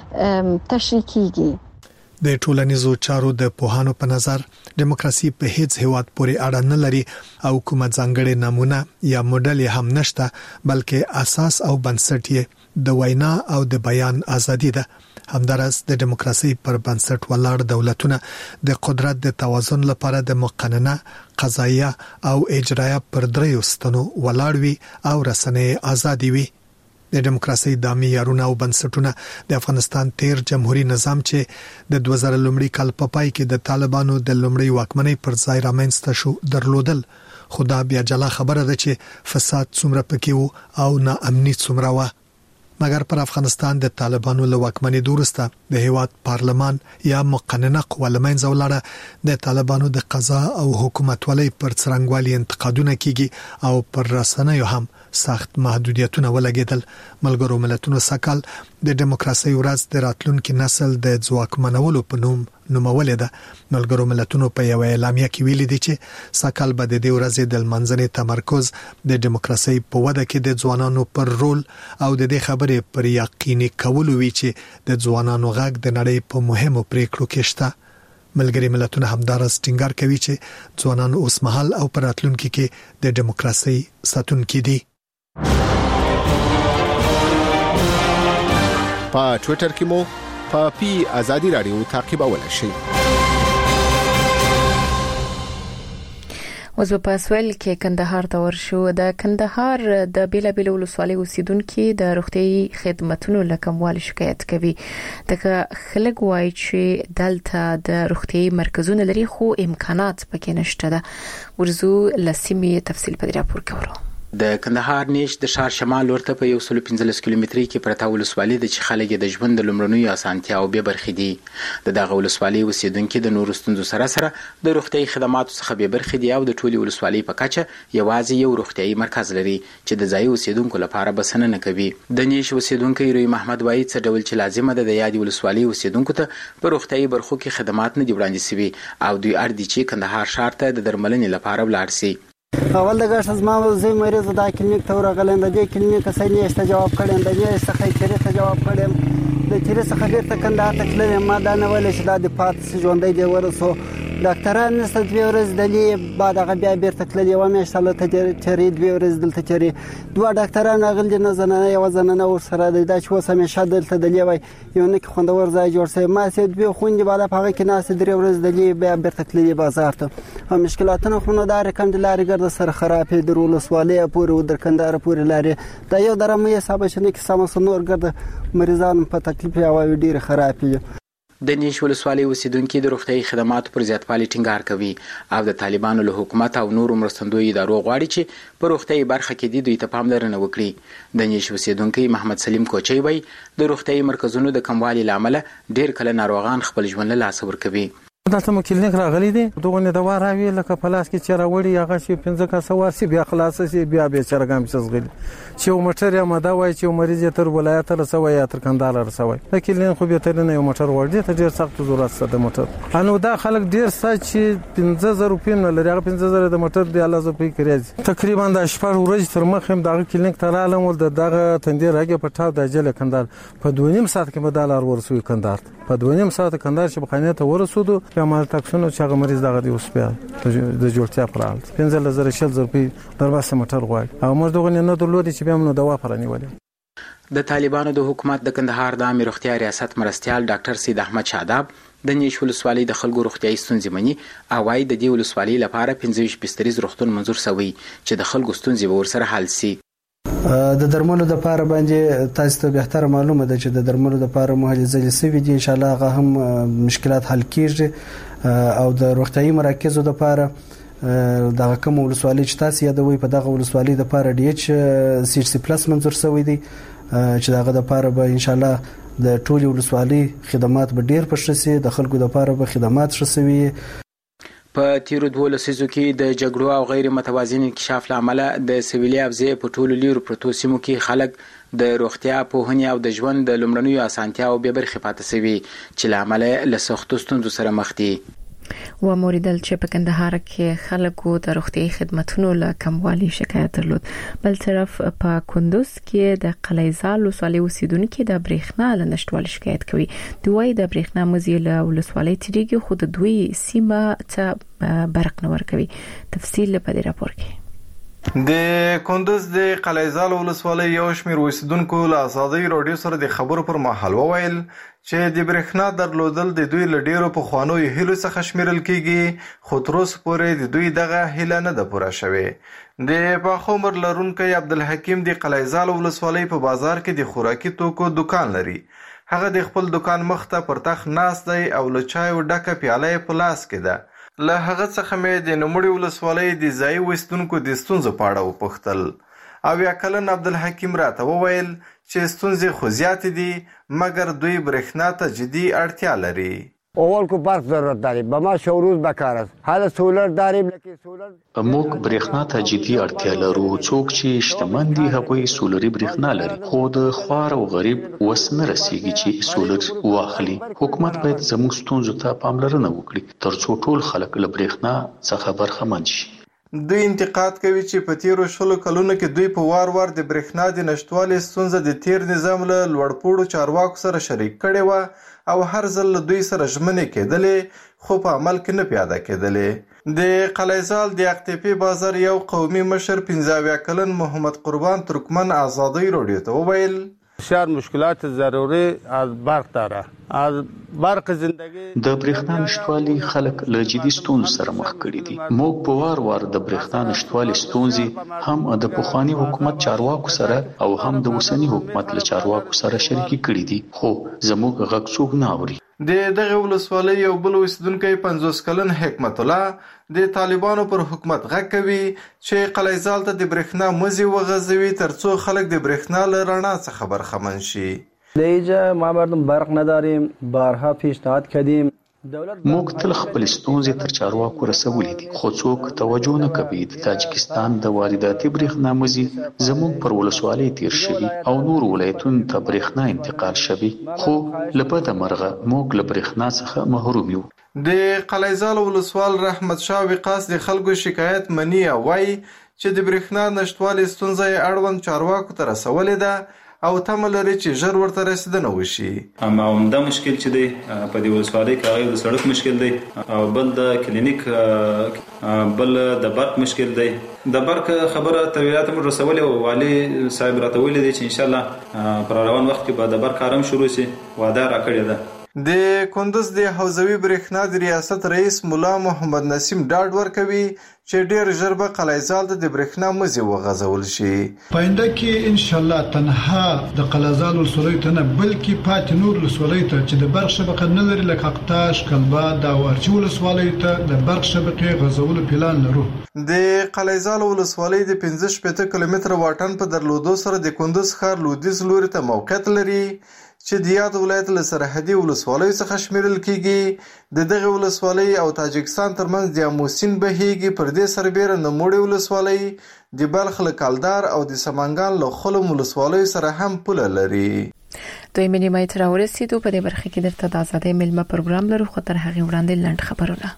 Speaker 16: تشریح کیږي.
Speaker 15: د ټولنیزو چارو د پوهانو په نظر دیموکراسي په هیڅ هیواد پورې اړه نه لري او کومه ځانګړې نمونه یا موډل هم نشته، بلکې اساس او بنسټ یې د وینا او د بیان ازادي ده. همدارس د دیموکراسي پر بنسټ ولاړ دولتونه د قدرت د توازن لپاره د مقننه قضایه او اجرایه پر دریو ستنو ولاړ وي او رسنۍ ازادي وي. د دیموکراسي د معیارونو او بنسټونو د افغانستان تیر جمهوریت نظام چې د دوه زره لومړي کال په پای کې د طالبانو د لومړي واکمنۍ پر ځای رامنځته شو درلودل. خدا بیا جلا خبره ده چې فساد څومره پکې وو او ناامني څومره و. مګر پر افغانستان د طالبانو له واکمنۍ وروسته د هیواد پارلمان یا مقننه قوه لمنځه ولاړه. د طالبانو د قضا او حکومتولۍ پر څرنګوالي انتقادونه کیږي او پر رسنیو هم سخت محدودیتونه ولګیدل. ملګرو ملتونو سکهال د دیموکراسي ورځ د راتلونکي نسل د ځواکمنولو په نوم نومولې ده. ملګرو ملتونو په یو اعلامیه کې ویلي دي چې سکهال به د دې ورځې د لمانځنې تمرکز د دیموکراسي په وده کې د ځوانانو پر رول او د دې خبرې پر یقیني کولو وی چې د ځوانانو غږ د نړۍ په مهمو پریکړو کې شته. ملګری ملتونه همدارس ټینګار کوي چې ځوانان اوس مهال او پر راتلونکي کې د دیموکراسي ساتونکي دي.
Speaker 17: په ټوئیټر کې مو په پی ازادي رادیو تعقیبولای شئ.
Speaker 1: اوس په سویل کې کندهار ته ورشو. د کندهار د بیلابیل ولسوالۍ اوسیدونکو د روغتيایي خدماتو لکموالي شکایت کوي. دغه خلک وایي چې دلته د روغتيایي مرکزونه لري خو امکانات پکې نشته ده. ورزو لسیمې تفصیل په راپور کې ورو.
Speaker 18: د کندهار نیش د شار شمال ورته په یو سل پنځلس کیلومتري کې پرته ولسوالۍ د چې خلک د ژوند د لمړنوي اسانتیا او به برخې دي. د دغه ولسوالۍ اوسیدونکو د نورو ستونزو سره سره د روغتيایي خدماتو څخه به برخې دي او د ټولي ولسوالۍ په کچه یوازې یو روغتيایي مرکز لري چې د ځای اوسیدونکو لپاره بسنه نه کوي. د نیش اوسیدونکو روي محمد وایي چې ډول چې لازمه ده د یادي ولسوالۍ اوسیدونکو ته په روغتيایي برخو کې خدمات نه دی وړاندې شوي او دوی اړ دي چې کندهار شهر ته د درملنې لپاره ولاړ شي.
Speaker 19: اول د ګاش از ما زه مریض د کلینیک ته ورغلم. د دې کلینیک څخه نیشته جواب کړم، د دې څخه چیرې ته جواب کړم، د چیرې څخه بیرته کندهار ته تلم. ما دا نه ویل چې دا د پات ژوندۍ دی ورسو ډاکټران نشته. دوه ورځې دلې بعد هغه بیا بیرته تلل. یو میاشت له ته چیرې دوه ورځې دلته چیرې دوه ډاکټران غل نه زنانه یو زنانه ور سره د چې وسه میشه دلته دلې وای یو نه خوندور ځای جوړ سي. ما سي دوه خوندې بعد هغه کې ناس درې ورځې دلې بیا بیرته تلل بازار ته. هم مشکلاتونه خو نه دار کندلاري ګرځ سره خرابې درول سوالې پورې در کندهار پورې لاري دا یو درمه حساب شنه کې سم سنور ګرځ مریضان په تکلیف او ډیر خرابې.
Speaker 18: د نیش ولسوالۍ اوسیدونکو د روغتیايي خدماتو پر زیاتوالي ټینګار کوي او د طالبانو له حکومت او نورو مرستندوی ادارو غواړي چې په روغتیايي برخه کې د دوی ته پاملرنه وکړي. د نیش اوسیدونکو محمد سلیم کوچی وایي د روغتیايي مرکزونو د کموالي لامل ډیر کله ناروغان خپل ژوند له لاسه ورکوي.
Speaker 20: دلته مو کلینیک راغلی دی دغه نه دوا راوي لکه پلاس کې چې راوړي هغه چې پنځه کاسه ورسي بیا خلاص شي بیا به چرګام څه چې یو موټر یا ماده وای چې مریض تر ولایت رسوي یا تر کندهار رسوي د کلینیک خو به تر نه یو موټر ورډي ته ډیر سخت ضرورت ست د موټر انو دا خلک ډیر سات چې پنځه زره روپۍ نه لري هغه پنځه زره د موټر دی الله زپې کړی تقریبا د شپږ ورځې تر مخ هم دغه کلینیک ته رالم ول دغه تندې راګه پټاو د اجل کندهار په دوه نیم ساعت کې بدل ورسوي کندهار په دوه نیم ساعت کندهار چې بخانه ته ورسودو په مال تاکسونو چې هغه مریض دغه دی اوس بیا د جوړتیا پر حال پنځه زره شل زره روپۍ درباسه موټر غواړي او موږ دغه نه درلودي چې بیا موږ دوا پرانی ولې.
Speaker 18: د طالبانو د حکومت د کندهار د امیر روغتیا ریاست مرستيال ډاکټر سید احمد شاداب د نیش ولسوالۍ د خلکو روغتیايي ستونزې مني او وايي د دې ولسوالۍ لپاره پنځه ویشت بستریز روغتون منظور شوی چې د خلکو ستونزې به ورسره حل شي.
Speaker 21: د درملو د لپاره باندې تاسو ته به تر معلومه ده چې د درملو د لپاره مهلزه لسوي دي ان شاء الله هغه هم مشکلات حل کیږي او د روغتیايي مراکزو د لپاره دغه کوم ولسوالۍ چې تاسو یادوي په دغه ولسوالۍ د لپاره ډي ایچ سی سی پلس منظور شوی دی چې دغه د لپاره به ان شاء الله د ټولي ولسوالۍ خدمات به ډیر پښه سي د خلکو د لپاره به خدمات شوي.
Speaker 18: په تیرو دوه لسیزو کې د جګړو او غیر متوازن انکشاف لامل د سویلي افزې په ټولو لیرو پروتو سیمو کې خلک د روغتیا پوهنې او د ژوند د لومړنیو اسانتیاو به برخه پاتې شوي چې لامل له سختو ستونزو سره مخ دي.
Speaker 1: و موریدل چې په کندهار کې خلکو د روغتیايي خدماتو له کموالي شکایت درلود. بل طرف په کندوز کې د قلیزال ولسوالۍ اوسیدونکو د برېښنا له نشټوالي شکایت کوي. دوی د برېښنا مزي له ولسوالۍ تیریږي خو د دوی سیمه ته برق نه ورکوي. تفصیل په دې راپور کې.
Speaker 22: د کندوز د قلیزال ولسوالۍ یو شمېر اوسیدونکو له ازادۍ راډیو سره د خبرو پر مهال وویل چې د برېښنا درلودل د دوی له ډیرو پخوانیو هیلو څخه شمیرل کیږي خو تر اوسه پورې د دوی دغه هیله نه ده پوره شوې. د پاخه عمر لرونکی عبدالحکیم د قلیزال ولسوالۍ په بازار کې د خوراکي توکو دکان لري. هغه د خپل دکان مخ ته پر تخت ناست دی او له چایو ډکه پیاله په لاس کې ده. له هغه څخه مې د نوموړي ولسوالۍ د ځایي اوسیدونکو د ستونزو په اړه وپوښتل. اویا کلن عبدالحکیم راته وویل چې ستونزې خو زیاتې دي مګر دوی برېښنا ته جدي اړتیا لري.
Speaker 23: اول کو برق ضرورت داریم به ما شوروز بکار است حالا سولر داریم لکه سولر
Speaker 24: موږ برېښنا ته جدي اړتیا لرو. څوک چې شتمن دي هغوی سولري برېښنا لري خو د خوار او غریب وس نه رسیږي چې سولر واخلي. حکومت باید زموږ ستونزو ته پاملرنه وکړي ترڅو ټول خلک له برېښنا څخه برخمن شي.
Speaker 22: دوی انتقاد کوي چې په تیرو شلو کلونو کې دوی په وار وار د برېښنا د نشټوالي ستونزه د تیر نظام له لوړپوړو چارواکو سره شریک کړې وه او هر ځل له دوی سره ژمنې کېدلې خو په عمل کې نه پیاده کېدلې. د قلیزال د اقتیپي بازار یو قومي مشر پنځه اویا کلن محمد قربان ترکمن ازادۍ راډیو ته وویل
Speaker 23: بسیار مشکلات ضروری از برق داره از برق زندگی
Speaker 24: د برېښنا نشټوالي خلک له جدي ستونزو سره مخ کړي دي. موږ په وار وار د برېښنا نشټوالي ستونزې هم د پخواني حکومت چارواکو سره او هم د اوسني حکومت له چارواکو سره شریکي کړي دي خو زموږ غږ څوک نه اوري.
Speaker 22: د دغه ولسوالۍ یو بل اوسیدونکی پنځوس کلن حکمت الله د طالبانو پر حکومت غږ کوي چې قلیزال ته د برېښنا مزي وغځوي ترڅو خلک د برېښنا له رڼا څخه برخمن شي.
Speaker 23: دیجا ما مردم برق نداریم بارها پیشنهاد کردیم
Speaker 24: موږ تل خپل ستونزې تر چارواکو رسولې دي خو څوک توجه نه کوي. د تاجکستان د وارداتي برېښنا مزي زموږ پر ولسوالۍ تیر شوي او نور ولایتونو ته برېښنا انتقال شوي خو له بده مرغه موږ له برېښنا څخه محروم یو.
Speaker 22: د قلیزال ولسوال رحمت شاه وقاص د خلکو شکایت مني او وایي چې د برېښنا نشټوالي ستونزه یې اړوند چارواکو ته رسولې ده او تمه لري چې ژر ورته رسیدنه وشي.
Speaker 25: اما عمده مشکل چې دی په دې ولسوالۍ کې هغه د سړک مشکل دی او بل د کلینیک بل د برق مشکل دی. د برق خبره تر ولایت موږ رسولې او والي صاحب راته ویلي دی چې ان شاء الله پر روان وخت کې به د برق کارم شروع شي. وعده راکړې ده
Speaker 22: د کندوز د حوزوي برېښنا د ریاست رئیس مولا محمد نسیم ډاډ ورکوي چې ډېر ژر به قلعه‌زال ته د برېښنا مزي وغځول شي.
Speaker 2: پاینده کې ان شاء الله تنها د قلعه‌زال ولسوالۍ ته نه بلکې پاتې نور ولسوالۍ ته چې د برق شبکه نه لري لکه اقتاش، کلبات او ارچي ولسوالۍ ته د برق شبکې غځولو پلان لرو.
Speaker 22: د قلعه‌زال ولسوالۍ د پنځه شپېته کیلومتره واټن په درلودو سره د کندوز ښار لویدیځ لوري ته موقعیت لري چې د یاد ولایت له سرحدي ولسوالیو څخه شمیرل کیږي. د دغه ولسوالۍ او تاجکستان ترمنځ د امو سیند بهیږي. پر دې سربیره نوموړې ولسوالۍ د بلخ له کالدار او د سمنګان له خلم ولسوالیو سره هم پوله لري.
Speaker 1: دوی منی مې تر ورسېدو په دې برخه کې درته د آزادۍ ملما پروګرام لرو، خو تر هغه وړاندې لنډ خبرونه.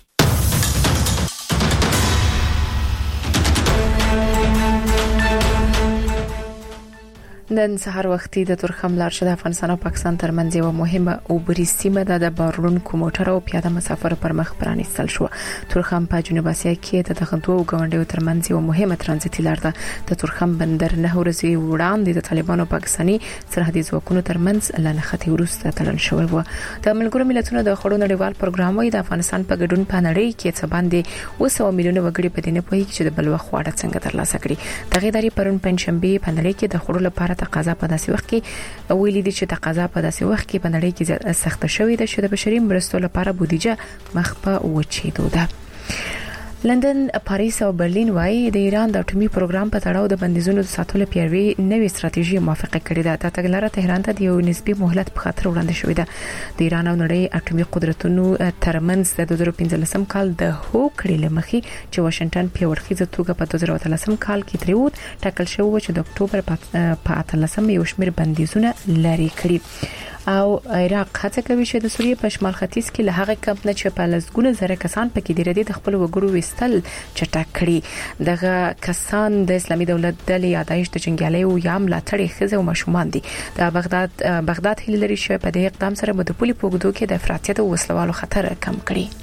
Speaker 1: نن سهار وختي د تورخم لار شد افغانستان او پاکستان ترمنځ یو مهمه اوبري سیمه ده د بارونکو موټر او پیاده مسافر پر مخ پرانیستل شو. تورخم په جنوب اسیا کې د دغه دوه ګاونډیو ترمنځ یو مهمه ترانزیتي لار ده. د تورخم بندر نه ورځي وړاندې د طالبانو پاکستاني سرحدي ځواکونو ترمنځ لنختی ورسته تړل شوی و. د ملګرو ملتونو د خړو نړیوال پروګرام وایي د افغانستان په ګډون په نړۍ کې څه باندې وسو میلیونه وګړي په دینه پوهیږي چې د بلوغ خواړه څنګه ترلاسه کړي. دغه ادارې پرون پنځشنبه په نړۍ کې د خړو لپاره تقاضا په داسې وخت کې ویلي دي چې تقاضا په داسې وخت کې په نړۍ کې سخت شوې ده چې د بشري مرستو لپاره بودیجه مخ په وچېدو ده. لندن، پاریس او برلین وايي د ایران د اټومي پروګرام په تړاو د بندیزونو د ساتلو پیروي نوې ستراتیژي موافقه کړې ده. د تګلاره تهران ته د یو نسبي مهلت په خاطر وړاندې شوې ده. د ایران او نړۍ اټومي قدرتونو ترمنځ د دوه زره پنځلسم کال د هوکړې لمخې چې واشنگټن په ورخیزه توګه په دوه زره اتلسم کال کې تریود ټاکل شو چې د اکتوبر په اتلسم یو شمېر بندیزونه لري کړي. او عراق هڅه کوي چې د سوریې په شمال ختیځ کې له هغه کمپ نه چې په لسګونه زره کسان پکې دي ردی د خپل وګړو وستل چټک کړي. دغه کسان د اسلامي دولت د یادایش د جنگیالیو یا ملاتړي خزه او ماشومان دي. د بغداد بغداد هیله لري چې په دې اقدام سره به د پولي پوګدو کې د افراطیت او وسلوالو خطر کم کړي.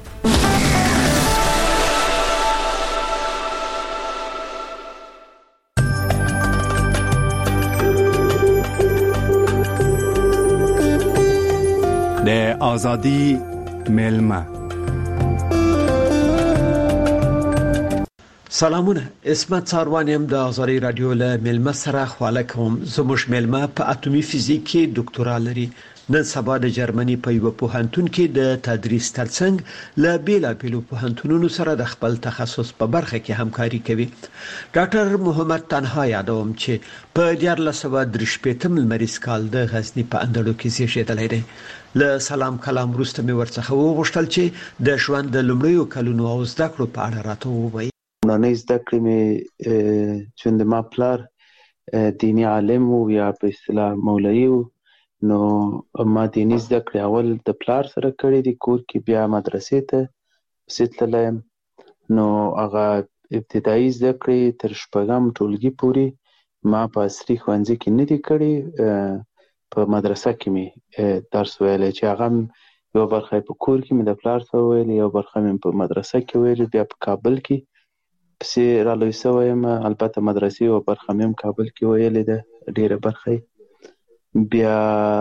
Speaker 3: د آزادی ملما.
Speaker 4: سلامونه، اسمت ساروانیم د آزادی رادیو له ملما سره خواله کوم. زموږ ملما په اټومي فزیک کې ډاکټورا لري. نن سبا د جرمني په یو پوهنتون کې د تدریس ترڅنګ له بیلابیلو پوهنتونونو سره د خپل تخصص په برخه کې همکاري کوي. ډاکټر محمد تنها یادوم چې په دیارلس سوه درې شپېتم لمریز کال د غزني په اندړو کې زیږیدلی دی. له سلام کلام وروسته مې ورڅخه وغوښتل چې د ژوند د لومړیو کلونو او زده کړو په اړه راته ووایي.
Speaker 5: لومړنۍ زده کړې مې چې د ما پلار دیني عالم و یا په اصطلاح مولوي و، نو ما دیني زده کړې اول د پلار سره کړې دي کور کې، بیا مدرسې ته پسې تللی یم. نو هغه ابتدایي زده کړې تر شپږم ټولګي پورې ما په عصري ښوونځي کې نه دي کړې. په مدرسه کې مې درس ویلی چې هغه یو برخه په کور کې مې د پلار سره ویلي، یو برخه مې په مدرسه کې ویلي، بیا په کابل کې پسې رالوی سوی یم. البته مدرسې یو برخه مې هم کابل کې ویلې ده، ډېره برخه. بیا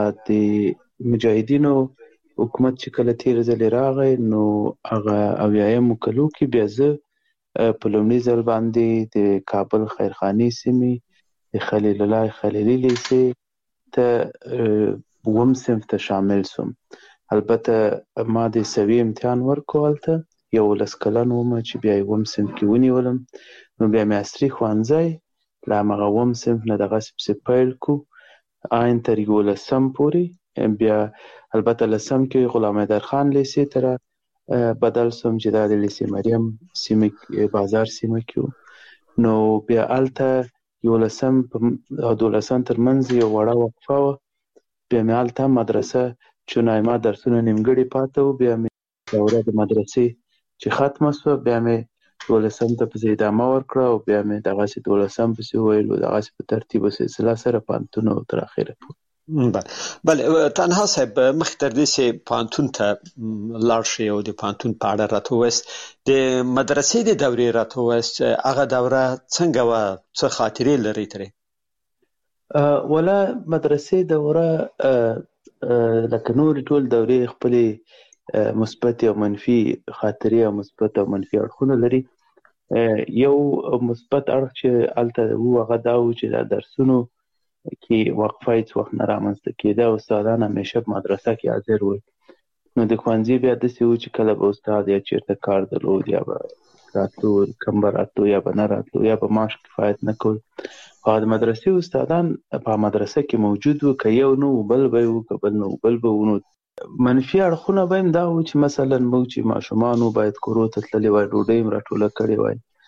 Speaker 5: د مجاهدینو حکومت چې کله تېر ځلې راغی نو هغه اویایمو کلو کې بیا زه په لومړي ځل باندې د کابل خیرخانې سیمې د خلیل الله خلیلي لیسې ته اووم صنف ته شامل سوم. البته ما د سوي امتحان ورکړو هلته، یولس کلن وم چې بیا اووم صنف کې ونیولم. نو بیا مې عصري ښوونځی له همغه اووم صنف نه دغسې پسې پیل کړو آین تر یولسم پورې. بیا البته لسم کې غلام حیدرخان لیسې ته را بدل سوم چې دا د لیسې مریم سیمه بازار سیمه کې و. نو بیا هلته یولسم او دولسم ترمنځ یو وړه وقفه وه. بیا مې هلته مدرسه چونای ما درسونه نیمګړي پاته وو، بیا مې دوره د مدرسې چې ختمه سوه بیا مې دولسم ته پسې ادامه ورکړه او بیا مې دغسې دولسم پسې وویل، دغسې په ترتیب و سلسله سره پوهنتون او تر اخره پورې.
Speaker 4: بله تنها صاحب، مخکې تر دې چې پوهنتون ته لاړ شئ او د پوهنتون په اړه راته ووایاست، د مدرسې د دورې راته ووایاست، هغه دوره څنګه وه، څه خاطرې لرئ ترې؟
Speaker 5: ولا مدرسې دوره لکه نور ټول دورې خپل مثبت او منفي خاطرې او مثبت او منفي اړخونه لري. یو مثبت اړخ چې الته وو هغه دا و چې د درسونو کې وقفه هیڅ وخت نه رامنځته کېده. استادان همیشه په مدرسه کې حاضر ول. نو د ښوونځي بیا داسې و چې کله به استاد یا چېرته کار درلود یا به راتلو کم به راتلو یا به نه راتلو یا به معاش کفایت نه کول. خو د مدرسې استادان په مدرسه کې موجود وو، که یو نه وو بل به وو، که بل نه وو بل به وو. نو منفي اړخونه به هم دا وو چې مثلا موږ چې ماشومان وو باید کورو ته تللي وای، ډوډۍ هم راټوله کړې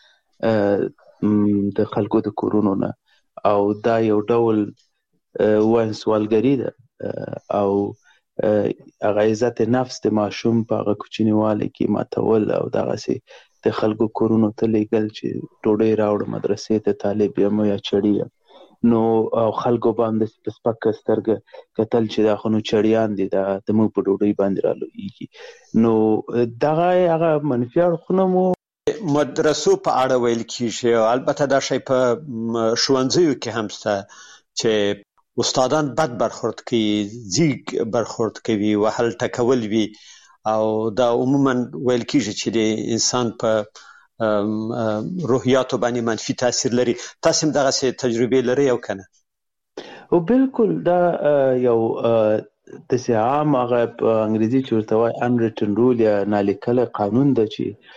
Speaker 5: وای د خلکو د کورونو نه، او دا یو ډول وایم سوالګري ده او هغه عزت نفس د ماشوم په هغه کوچنیوالي کې ماتول او دغسې د خلکو کورونو ته لیږل چې ډوډۍ راوړه مدرسې ته، طالب یم یا چړي. نو او خلکو به همداسې په سپکه سترګه کتل چې دا خو نو چړیان دي، دا زموږ په ډوډۍ باندې رالویږي. نو دغه هغه منفي اړخونه مو
Speaker 4: مدرسو په اړه ویل کیږي. البته دا شی په ښوونځیو کې هم شته چې استادان بد برخورد کوي، ځیږ برخورد کوي، وهل ټکول وي، او دا عموما ویل کیږي چې د انسان په روحیاتو باندې منفي تاثیر لري. تاسو هم دغسې تجربې لرئ او که نه؟
Speaker 5: او بالکل دا یو داسې عام هغه په انګریزي چې ورته وایي unwritten rule یا نالیکلی قانون ده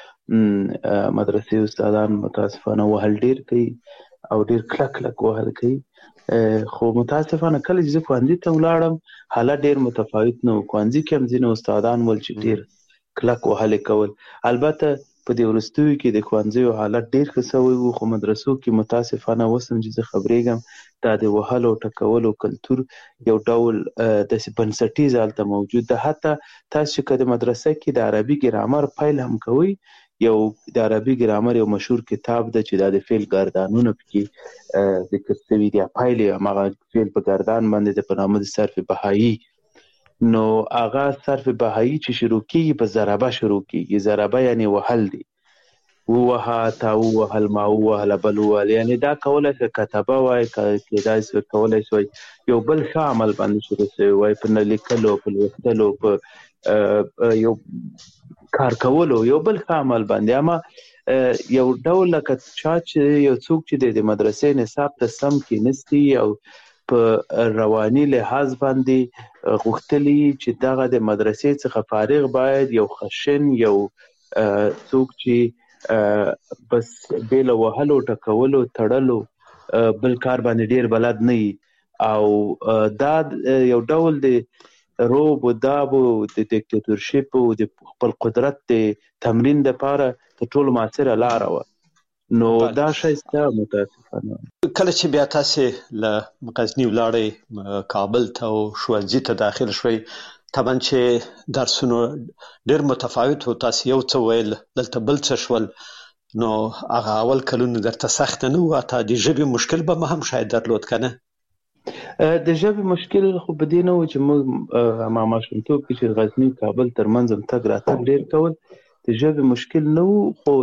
Speaker 5: چې مدرسې استادان متاسفانه وهل ډېر کوي او ډېر کلک کلک وهل کوي. خو متاسفانه کله چې زه ښوونځي ته ولاړم حالت ډېر متفاوت نه و. ښوونځي کې هم ځینې استادان ول چې ډېر کلک وهلې کول. البته په دې وروستیو کې د ښوونځیو حالت ډېر ښه سوی و، خو مدرسو کې متاسفانه اوس هم چې زه خبرېږم دا د وهلو ټکولو کلتور یو ډول داسې بنسټیز هلته موجود ده. حتی تاسو چې که د مدرسه کې د عربي ګرامر پیل هم کوئ، یو د عربي ګرامر یو مشهور کتاب ده چې دا د فعل ګردانونه پکې ذکر شوي دي. پیل یې هماغه فعل په ګردان باندې ده په نامه د صرف بهایي. نو هغه صرف بهایي چې شروع کېږي په ضربه شروع کېږي. ضربه یعنې وهل دي، ووهه، تا ووهل، ما ووهله، بل ووهل. یعنې دا کولی شي کتبه وای، کېدای شي کولی شي یو بل ښه عمل باندې شروع شوی وای، په نه لیکلو، په لوستلو، په یو کار کولو، یو بل ښه عمل باندې. اما یو ډول لکه چا چې یو څوک چې د مدرسې نصاب ته سم کېنستی او په رواني لحاظ باندې غوښتلي چې دغه د مدرسې څخه فارغ باید یو خشن یو څوک چې بس بې له وهلو ټکولو تړلو بل کار باندې ډېر بلد نه وي، او دا یو ډول د روب و داب و د دیکتاتورشپ و د خپل قدرت د تمرین دپاره تر ټولو مؤثره لاره وه. نو دا شی سته متاسفانه.
Speaker 4: کله چې بیا تاسې له غزني ولاړئ کابل ته او ښوونځي ته داخل شوئ، طبعا چې درسونه ډېر متفاوت و، تاسې یو څه ویل دلته بل څه شول، نو هغه اول کلونه درته سخته نه وه؟ حتی د ژبې مشکل به هم شاید درلود که نه؟
Speaker 5: د ژبې مشکل خو په دې نه و چې موږ ما ماشومتوب کې چې غزني کابل ترمنځ هم تګ راتګ ډېر کول، د ژبې مشکل نه و. خو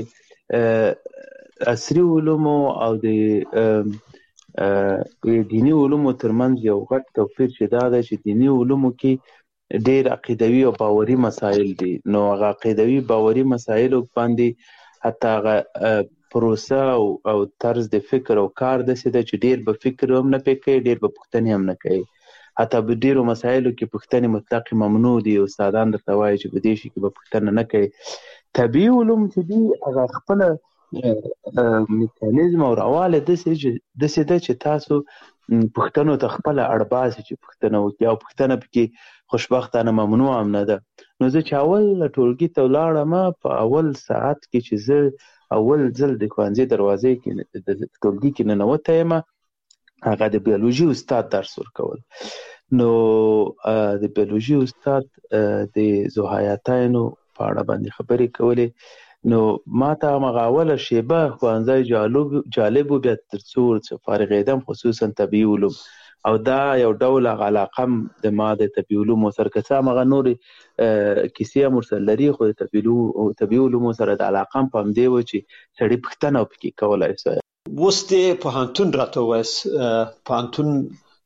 Speaker 5: د عصري علومو او د دیني علومو ترمنځ یو غټ توپیر چې دا ده چې دیني علومو کې ډېر عقیدوي او باوري مسایل دي. نو هغه عقیدوي باوري مسایلو باندې حتی هغه پروسه او او طرز د فکر او کار داسې ده چې ډېر به فکر هم نه پرې کوي، ډېر به پوښتنې هم نه کوي. حتی په ډېرو مسایلو کې پوښتنې مطلق ممنوع دي. استادان درته وایي چې په دې شي کې به پوښتنه نه کوي. طبیعي علوم چې دي هغه خپله میکانیزم او رواله داسې ده چې تاسو پوښتنو ته خپله اړ باسي چې پوښتنه وکړي، او پوښتنه پکې خوشبختانه ممنوع هم نه ده. نو زه چې اول ټولګي ته ولاړم، په اول ساعت کې چې زه اول ځل د ښوونځي دروازې کې د ټولګي کې ننوتی یم، هغه د بیولوژي استاد درس ورکول. نو د بیولوژي استاد د ذوحیاتینو په اړه باندې خبرې کولې. نو ما ته هماغه اوله شیبه ښوونځی جالب و، بیا تر څو فارغېدم خصوصا طبیعي علوم، او دا یو ډول هغه علاقه هم د ما د طبیعي علومو سره، که څه هماغه نورې کیسې هم ورسره لري، خو د طبیعي علومو سره د علاقه هم په همدې وه چې سړي پوښتنه پکې کولی شوی.
Speaker 4: اوس د پوهنتون راته ووایاست، پوهنتون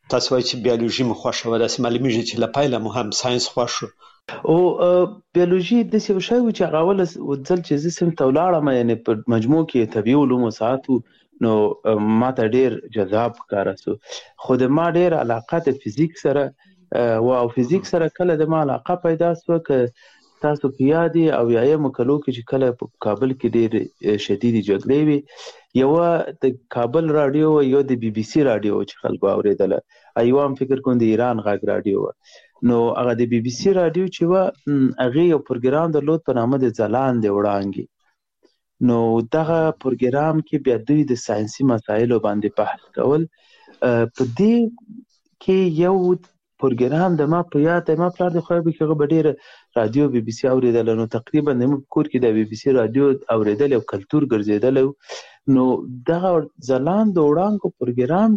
Speaker 4: تاسو وایئ چې بیولوژي مو خوښه وه، داسې معلومیږي چې له پیله مو هم ساینس خوښ و.
Speaker 5: او بیولوژي داسې یو شی و چې هغه اوله ځل چې زه صنف ته ولاړم، یعنې په مجموع کې طبیعي علومو ساعت و، نو ما ته ډېر جذاب ښکاره سو. خو د ما ډېر علاقه د فزیک سره و، او فزیک سره کله د ما علاقه پیدا سوه که تاسو په یاد یې اویایمو کلو کې چې کله په کابل کې ډېرې شدیدې جګړې وې، یوه د کابل راډیو وه، یو د بي بي سي راډیو وه چې خلکو اورېدله، یوه هم فکر کوم د ایران غږ راډیو وه. نو هغه د بي بي سي راډیو چې وه، هغې یو پروګرام درلود په نامه د ځلاندې وړانګې. نو دغه پروګرام کې بیا دوی د ساینسي مسایلو باندې بحث کول. په دې کې یو پروګرام د ما په یاد دی، ما پلار د خدای بخښي هغه به ډېره راډیو بي بي سي اورېدله، نو تقریبا زموږ په کور کې د بي بي سي راډیو اورېدل یو کلتور ګرځېدلی و. نو دغه ځلاند د وړانګو پروګرام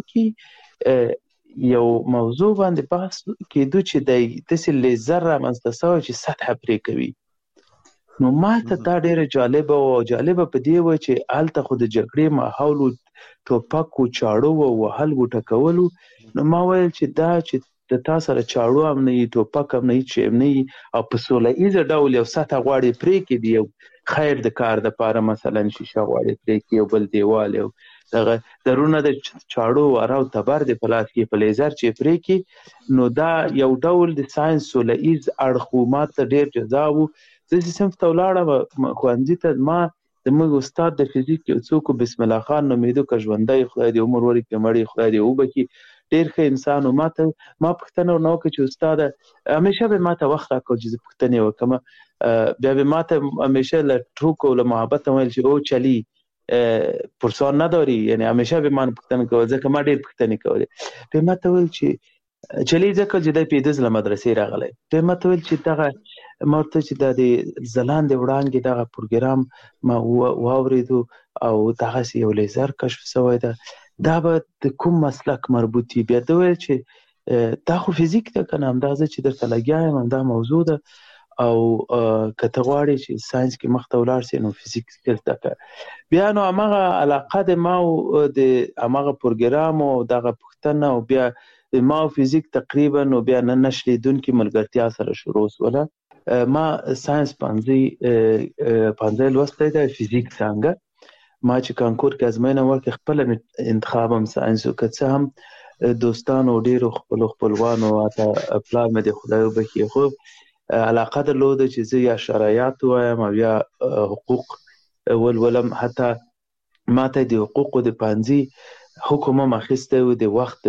Speaker 5: کې یو موضوع باندې بحث کېدو چې دی داسې لیزر رامنځته سوی چې سطحه پرې کوي. نو ما ته دا ډېره جالبه وه، او جالبه په دې وه چې هلته خو د جګړې ماحول و، ټوپک و، چاړه وه، وهل و، ټکول و. نو ما ویل چې دا چې د تا سره چاړو هم نه وي، ټوپک هم نه وي، چې هم نه وي، او په سوله ایزه ډول یو سطحه غواړې پرې کړي، د یو خیر د کار دپاره مثلا شیشه غواړې پرې کړي، یو بل دیوال، یو دغه درونه د چاړو واره او تبر د په لاس کې په لیزر چې پرې کړي، نو دا یو ډول د ساینس سوله ایز اړخ و. ما ته ډېر جذاب و. زه چې صنف ته ولاړم ښوونځي ته، ما زموږ استاد د فزیک یو څوک بسم الله خان نومېده، که ژوندی خدای دې عمر ورکړي، مړی خدای دې وبخي، ډېر ښه انسان و. ما ته ما پوښتنه ورنه وکړه چې استاده همیشه به ما ته وخت راکړو چې زه پوښتنې وکړم، بیا به ما ته همیشه له ټوک او له محبت ویل چې او چلی پرسان نداری، یعنی همیشه به ما پوښتنه کول، ځکه ما ډېر پوښتنې کولې. بیا ما ته ویل چې چلی ځکه چې دی پېدز له مدرسې راغلی. بیا ما ته ویل چې دغه ما ورته چې دا د ځلاندې وړانګې دغه پروګرام ما واورېدو، او دغسې یو لیزر کشف سوی ده، دا به د کوم مسلک مربوط وي؟ بیا ده ویل چې دا خو فزیک ده که نه، همدا زه چې درته لګیا یم همدا موضوع ده، او که ته غواړې چې ساینس کې مخته ولاړ سې نو فزیک زده کړه. بیا نو همغه علاقه د ما او د همغه پروګرام او دغه پوښتنه، او بیا د ما او فزیک تقریبا نو بیا نه نشلیدونکې ملګرتیا سره شروع سوله. ما ساینس پنځه پنځه لوستی دی، فزیک څانګه. ما چې کانکور کې ازموینه ورکړې، خپله انتخاب هم ساینس و، که څه هم دوستانو ډېرو خپلو خپلوانو حتی پلار مې دې خدای وبخښي، خو علاقه درلوده چې زه یا شرایط ووایم او یا حقوق ولولم. حتی ما ته د حقوقو د پوهنځي حکم هم اخیستی و د وخت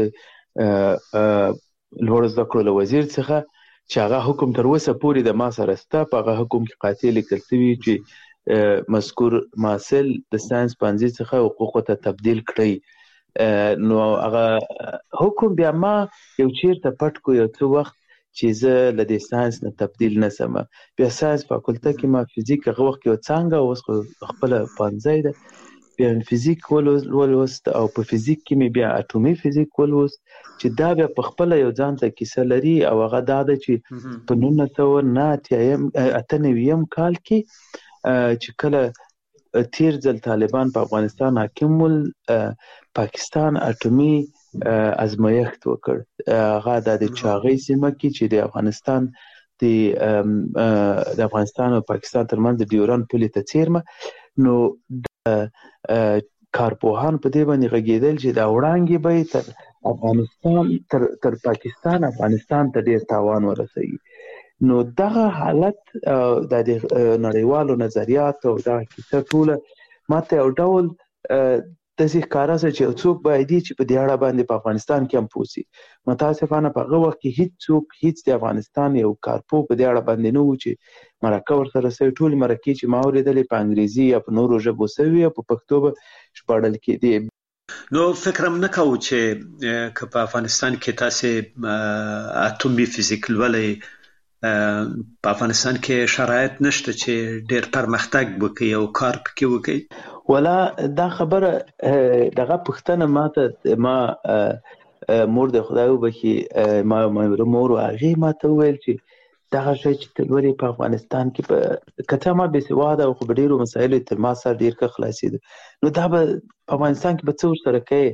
Speaker 5: لوړو زده کړو له وزیر څخه، چې هغه حکم تر اوسه پورې د ما سره شته. په هغه حکم کې قاطع لیکل شوي چې مذکور محصل د ساینس پوهنځي څخه حقوقو ته تبدیل کړئ. نو هغه حکم بیا ما یو چیرته پټ کو یو څه وخت چې زه له دې ساینس نه تبدیل نه سم. بیا ساینس فاکولته کې ما فزیک هغه وخت یو څانګه، اوس خپله پوهنځی ده، بیا فزیک ولوست، او په فزیک کې مې بیا اټومي فزیک ولوست، چې دا بیا په خپله یو ځان ته کیسه لري. او هغه دا ده چې په نولس سوه نه اته نوي کال کې چې کله تیر ځل طالبان په افغانستان حاکم ول، پاکستان اټومي ازمایښت وکړ. هغه د چاغۍ سیمه کې چې د افغانستان د افغانستان او پاکستان ترمنځ د ډیورند پولې ته څیرمه. نو کارپوهان په دې باندې غږېدل چې دا وړانګې به تر افغانستان تر تر پاکستان افغانستان ته ډېر تاوان ورسوي. نو دغه حالت د نړیوالو نظریاتو او دغه کیسه ټوله ما ته یو ډول داسې ښکاره شوه چې یو څوک باید وي چې په دې اړه باندې په افغانستان کې هم پوه شي. متاسفانه په هغه وخت کې هېڅ څوک هېڅ د افغانستان یو کارپوه په دې اړه باندې نه و چې مرکه ورسره سوې. ټولې مرکې چې ما اورېدلې په انګریزي یا په نورو ژبو سوي او په پښتو به ژباړل کېدې.
Speaker 4: نو فکر هم نه کوو چې که په افغانستان کې تاسې اټومي فزیک لولئ، په افغانستان کې شرایط نشته چې ډېر پرمختګ وکړي او کار پکې وکړي؟
Speaker 5: ولا دا خبره دغه پوښتنه ما ته ما مور د خدای وبخښي ما مور هغې ما ته وویل چې دغه شی چې ته لولې په افغانستان کې په که څه ما بېسواده او خو په ډېرو مسایلو تر ما سره ډېر ښه خلاصېده، نو دا به په افغانستان کې به څه ورسره کوې؟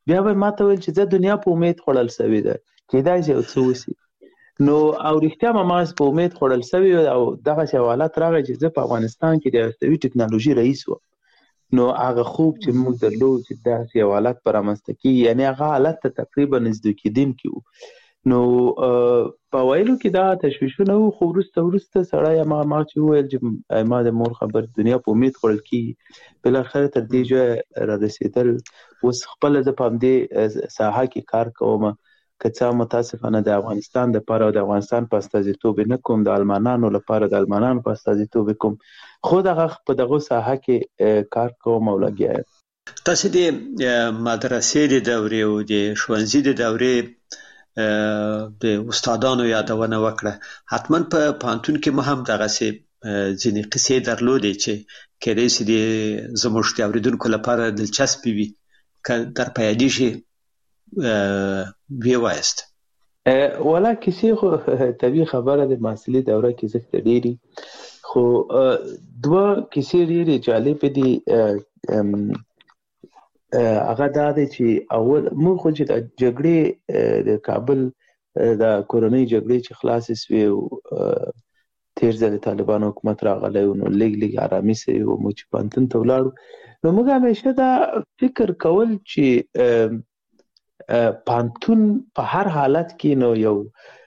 Speaker 5: بیا به ماته ویل چې زه دنیا په امید خوړل سوي ده کېدای شي او څه وسی نو او رښتیا ما په امید خوړل سوي او دغه حوالات راغی چې زه په افغانستان کې د استوي ټکنالوژي رئیس وم نو هغه خوب چې موږ درلود چې داسې حوالات پر رامنځته کیږي یعنی هغه حالت ته تقریبا نږدې کېدونکي وو نو په ویلو کې دا تشویشونه وو خو وروسته وروسته سړی ما ما چې وویل چې ما د مور خبر دنیا په امید خوړل کېږي بالاخره تر دې ځایه رارسېدل اوس خپله زه په همدې ساحه کې کار کوم که څه متاسفانه د افغانستان دپاره او د افغانستان په استازیتوب نه کوم د المانانو لپاره د المانانو په استازیتوب کوم خو دغه په دغه ساحه کې کار کوم او لګیا یم.
Speaker 4: تاسو د مدرسې د دورې او د ښوونځي د دورې د استادانو یادونه وکړه حتما په پوهنتون کې مو هم دغسې ځینې قصې درلودې چې کېدای شي د زموږ د اورېدونکو لپاره دلچسپې وي که در په یادېږي وی وایست
Speaker 5: ولا کسی خو طبیعي خبره د محصلي دوره کې زښت ډېری خو دوه کسی ډېری جالب دي هغه دا دی چې اول موږ خو چې د جګړې د کابل د کورنۍ جګړې چې خلاصې سوې او تېر ځل د طالبانو حکومت راغلی نو لږ لږ ارامي سوي و موږ چې پوهنتون ته ولاړو نو موږ همیشه دا فکر کول چې پوهنتون په هر حالت کې نو یو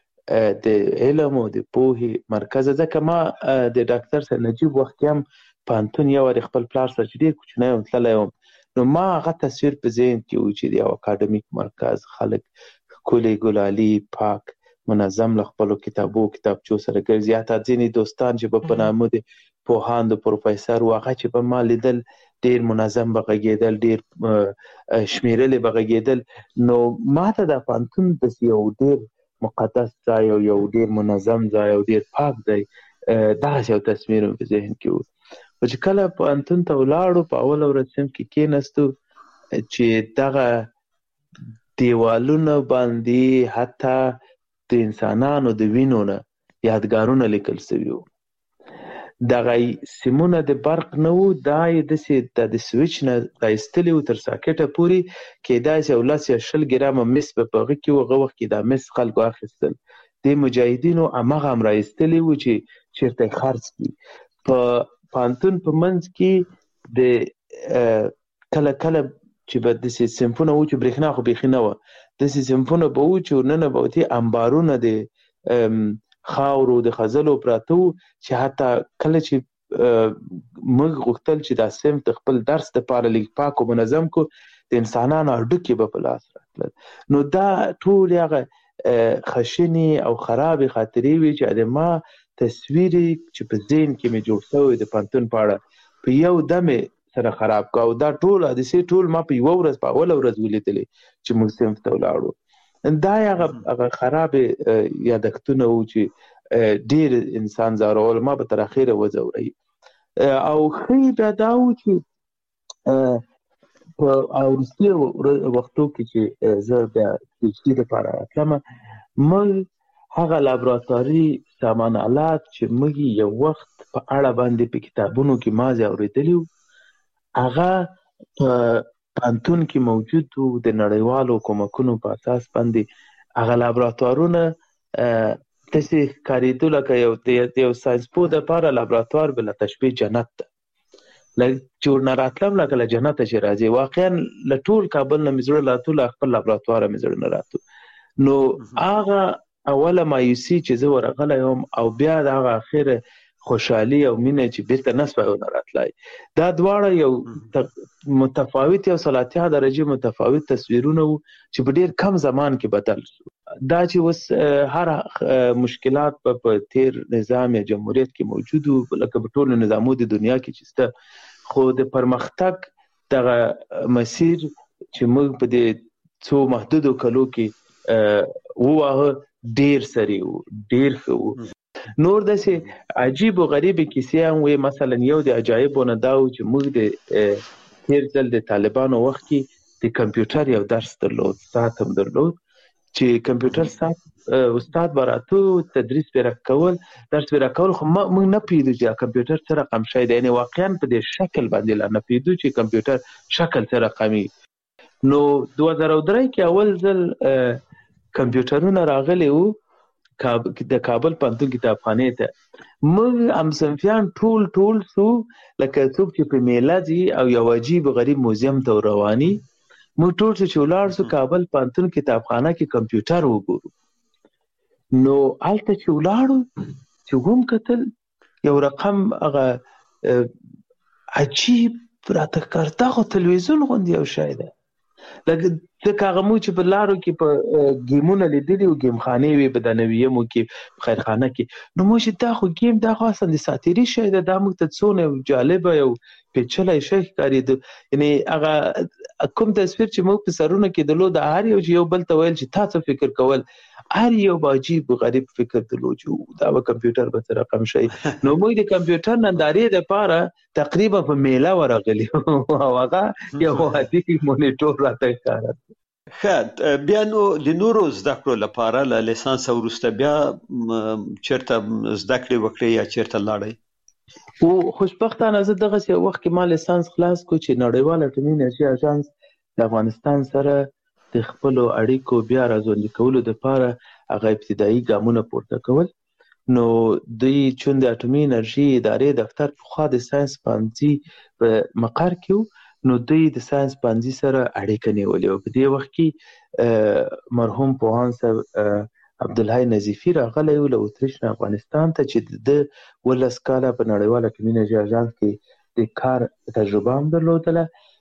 Speaker 5: د علم او د پوهې مرکز ځکه ما د ډاکټر سید نجیب وخت هم پوهنتون یو وارې خپل پلار سره چې ډېر کوچنی وم تللی وم نو ما هغه تصویر په ذهن کې و چې د یو اکاډمیک مرکز خلک ښکلي ګلالي پاک منظم له خپلو کتابو کتابچو سره ګرځي حتی ځینې دوستان چې به په نامه د پوهاند و پروفیسر و هغه چې به ما لیدل ډیر منظم به غږېدل ډیر شمیرلې به غږېدل نو ما ته د پوهنتون داسې یو ډیر مقدس ځای او یو ډیر منظم ځای او ډیر پاک ځای دغسې یو تصویر مې په ذهن کې و خو چې کله پوهنتون ته ولاړو په اوله ورځ صنف کې کېناستو چې دغه دیوالونه باندې حتی د انسانانو د وینو نه یادګارونه لیکل سوي وو دغه سیمونه د برق نه وو دا یې داسې د سویچ نه رایستلي وو تر ساکټه پورې کېدای شي یو لس یا شل ګرامه مس به په هغه کې وو هغه وخت کې دا مس خلکو اخیستل دې مجاهدینو هماغه هم رایستلي وو چې چېرته یې خرڅ کړي په پوهنتون په منځ کې د کله کله چې به داسې صنفونه وو چې برېښنا خو بیخي نه وه داسې صنفونه به وو چې ورننه به وتې انبارونه د خاورو د خزلو پراته وو چې حتی کله چې موږ غوښتل چې دا صنف د خپل درس دپاره لږ پاک او منظم کو د انسانانو هډوکي به په لاس راتلل نو دا ټولې هغه خشنې او خرابې خاطرې وې چې د ما تصویر چې په ذهن کې مې جوړ شوی د پوهنتون په اړه په یو دم سره خراب کړ او دا ټول حادثې ټول ما په یوه ورځ په اوله ورځ ولیدلې چې موږ صنف ته ولاړو دا هغه خراب یادښتونه وو چې ډېر انسان ځورول ما به تر اخره وځوروي او ښه بیا دا وو چې په وروستي وختو کې چې زه بیا پي ایچ ډي دپاره راتلم موږ هغه لابراتواري سامان آلات چې موږ یو وخت په اړه باندې په کتابونو کې مازې اورېدلي وو هغه په پوهنتون کې موجود وو د نړیوالو کومکونو په اساس باندې هغه لابراتوارونه داسې ښکارېدو لکه یو د یو ساینسپوه دپاره لابراتوار بله تشبیه جنت ده چې ورنه راتلم لکه له جنته چې راځي واقعا له ټول کابل نه مې زړه راته له خپل لابراتواره مې زړه نه راته نو هغه اوله مایوسي چې زه ورغلی وم او بیا د هغه اخره خوشحالي او مینه چې بیرته نه سوی ونه راتلی دا دواړه یو متفاوت یو سلاتیا درجې متفاوت تصویرونه وو چې په ډېر کم زمان کې بدل شو دا چې اوس هر مشکلات په تیر نظام یا جمهوریت کې موجود وو لکه په ټولو نظامو د دنیا کې چې شته خو د پرمختګ دغه مسیر چې موږ په دې څو محدودو کلو کې وواهه ډېر سری وو ډېر ښه وو نور داسې عجیب و غریبې کیسې هم وې مثلا یو د عجایبو نه دا و چې موږ د تېر ځل د طالبانو وخت کې د کمپیوټر یو درس درلود ساعت هم درلود چې کمپیوټر ساعت استاد به راته تدریس به راکول درس به راکول خو موږ نه پوهېدو چې کمپیوټر څه رقم شی دی یعنې واقعا په دې شکل باندې لا نه پوهېدو چې کمپیوټر شکل څه رقمي نو دوه زره درې کې اول ځل کمپیوټرونه راغلي وو د کابل پوهنتون کتابخانې ته. موږ هم صنفیان ټول ټول سو لکه څوک چې په میله ځي او یو عجیب غریب موزیم ته رواني. موږ ټول چې ولاړ سو کابل پوهنتون کتابخانه کې کمپیوټر وګورو. نو هلته چې ولاړو چې هم کتل یو رقم هغه عجیب راته کار دغه تلویزیون غوندې یو شی ده. لکه ځکه هغه موږ چې په لارو کې په ګیمونه لیدلي وو، ګیم خانې وې په د نویمو کې په خیرخانه کې. نو موږ چې دا خو ګیم دا خو اصلا د ساتیري شی ده، دا موږ ته څونه جالبه یو پیچلی شی ښکارېده. یعنې هغه کوم تصویر چې موږ په سرونو کې درلود هر یو چې یو بل ته ویل چې تا څه فکر کول، هر یو به عجیب غریب فکر درلود چې دا به کمپیوټر به څه رقم شي. نو موږ د کمپیوټر نندارې دپاره تقریبا په میله ورغلي او هغه یو عادي مونیټور راته ښکاره.
Speaker 4: ښه، بیا نو د نورو زده کړو لپاره له لیسانس وروسته بیا چېرته زده کړې وکړې یا چېرته لاړئ؟
Speaker 5: خو خوشبختانه زه دغسې یو وخت کې ما لیسانس خلاص کړو چې نړیوال اټومي انرژي اژانس د افغانستان سره د خپلو اړیکو بیا راژوندي کولو دپاره هغه ابتدایي ګامونه پورته کول. نو دوی چون د اټومي انرژي ادارې دفتر پخوا د ساینس پوهنځي په مقر کې وو، نو دوی د ساینس پوهنځي سره اړیکه نیولې وه. په دې وخت کې مرحوم پوهاند صاحب عبدالحی نظیفي راغلی و له اتریش نه افغانستان ته چې د ولس کاله په نړیوال اټومي انرژي اژانس کې د کار تجربه هم درلودله.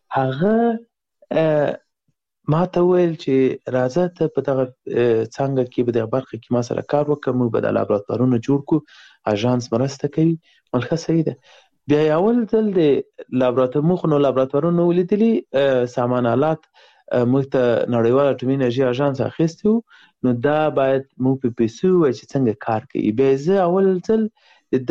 Speaker 5: هغه ما ته وویل چې راځه ته په دغه څانګه کې په دغه برخه کې ما سره کار وکړه، موږ به دا لابراتوارونه جوړ کړو، اژانس مرسته کوي. ویل ښه صحیح ده. بیا یې اول ځل د لابراتوار موږ نو لابراتوارونه ولیدلي، سامان آلات موږ ته نړیوال اټومي انرژي اژانس اخیستی وو، نو دا باید موږ په پیسو ووایو چې څنګه کار کوي. بیا زه اول ځل د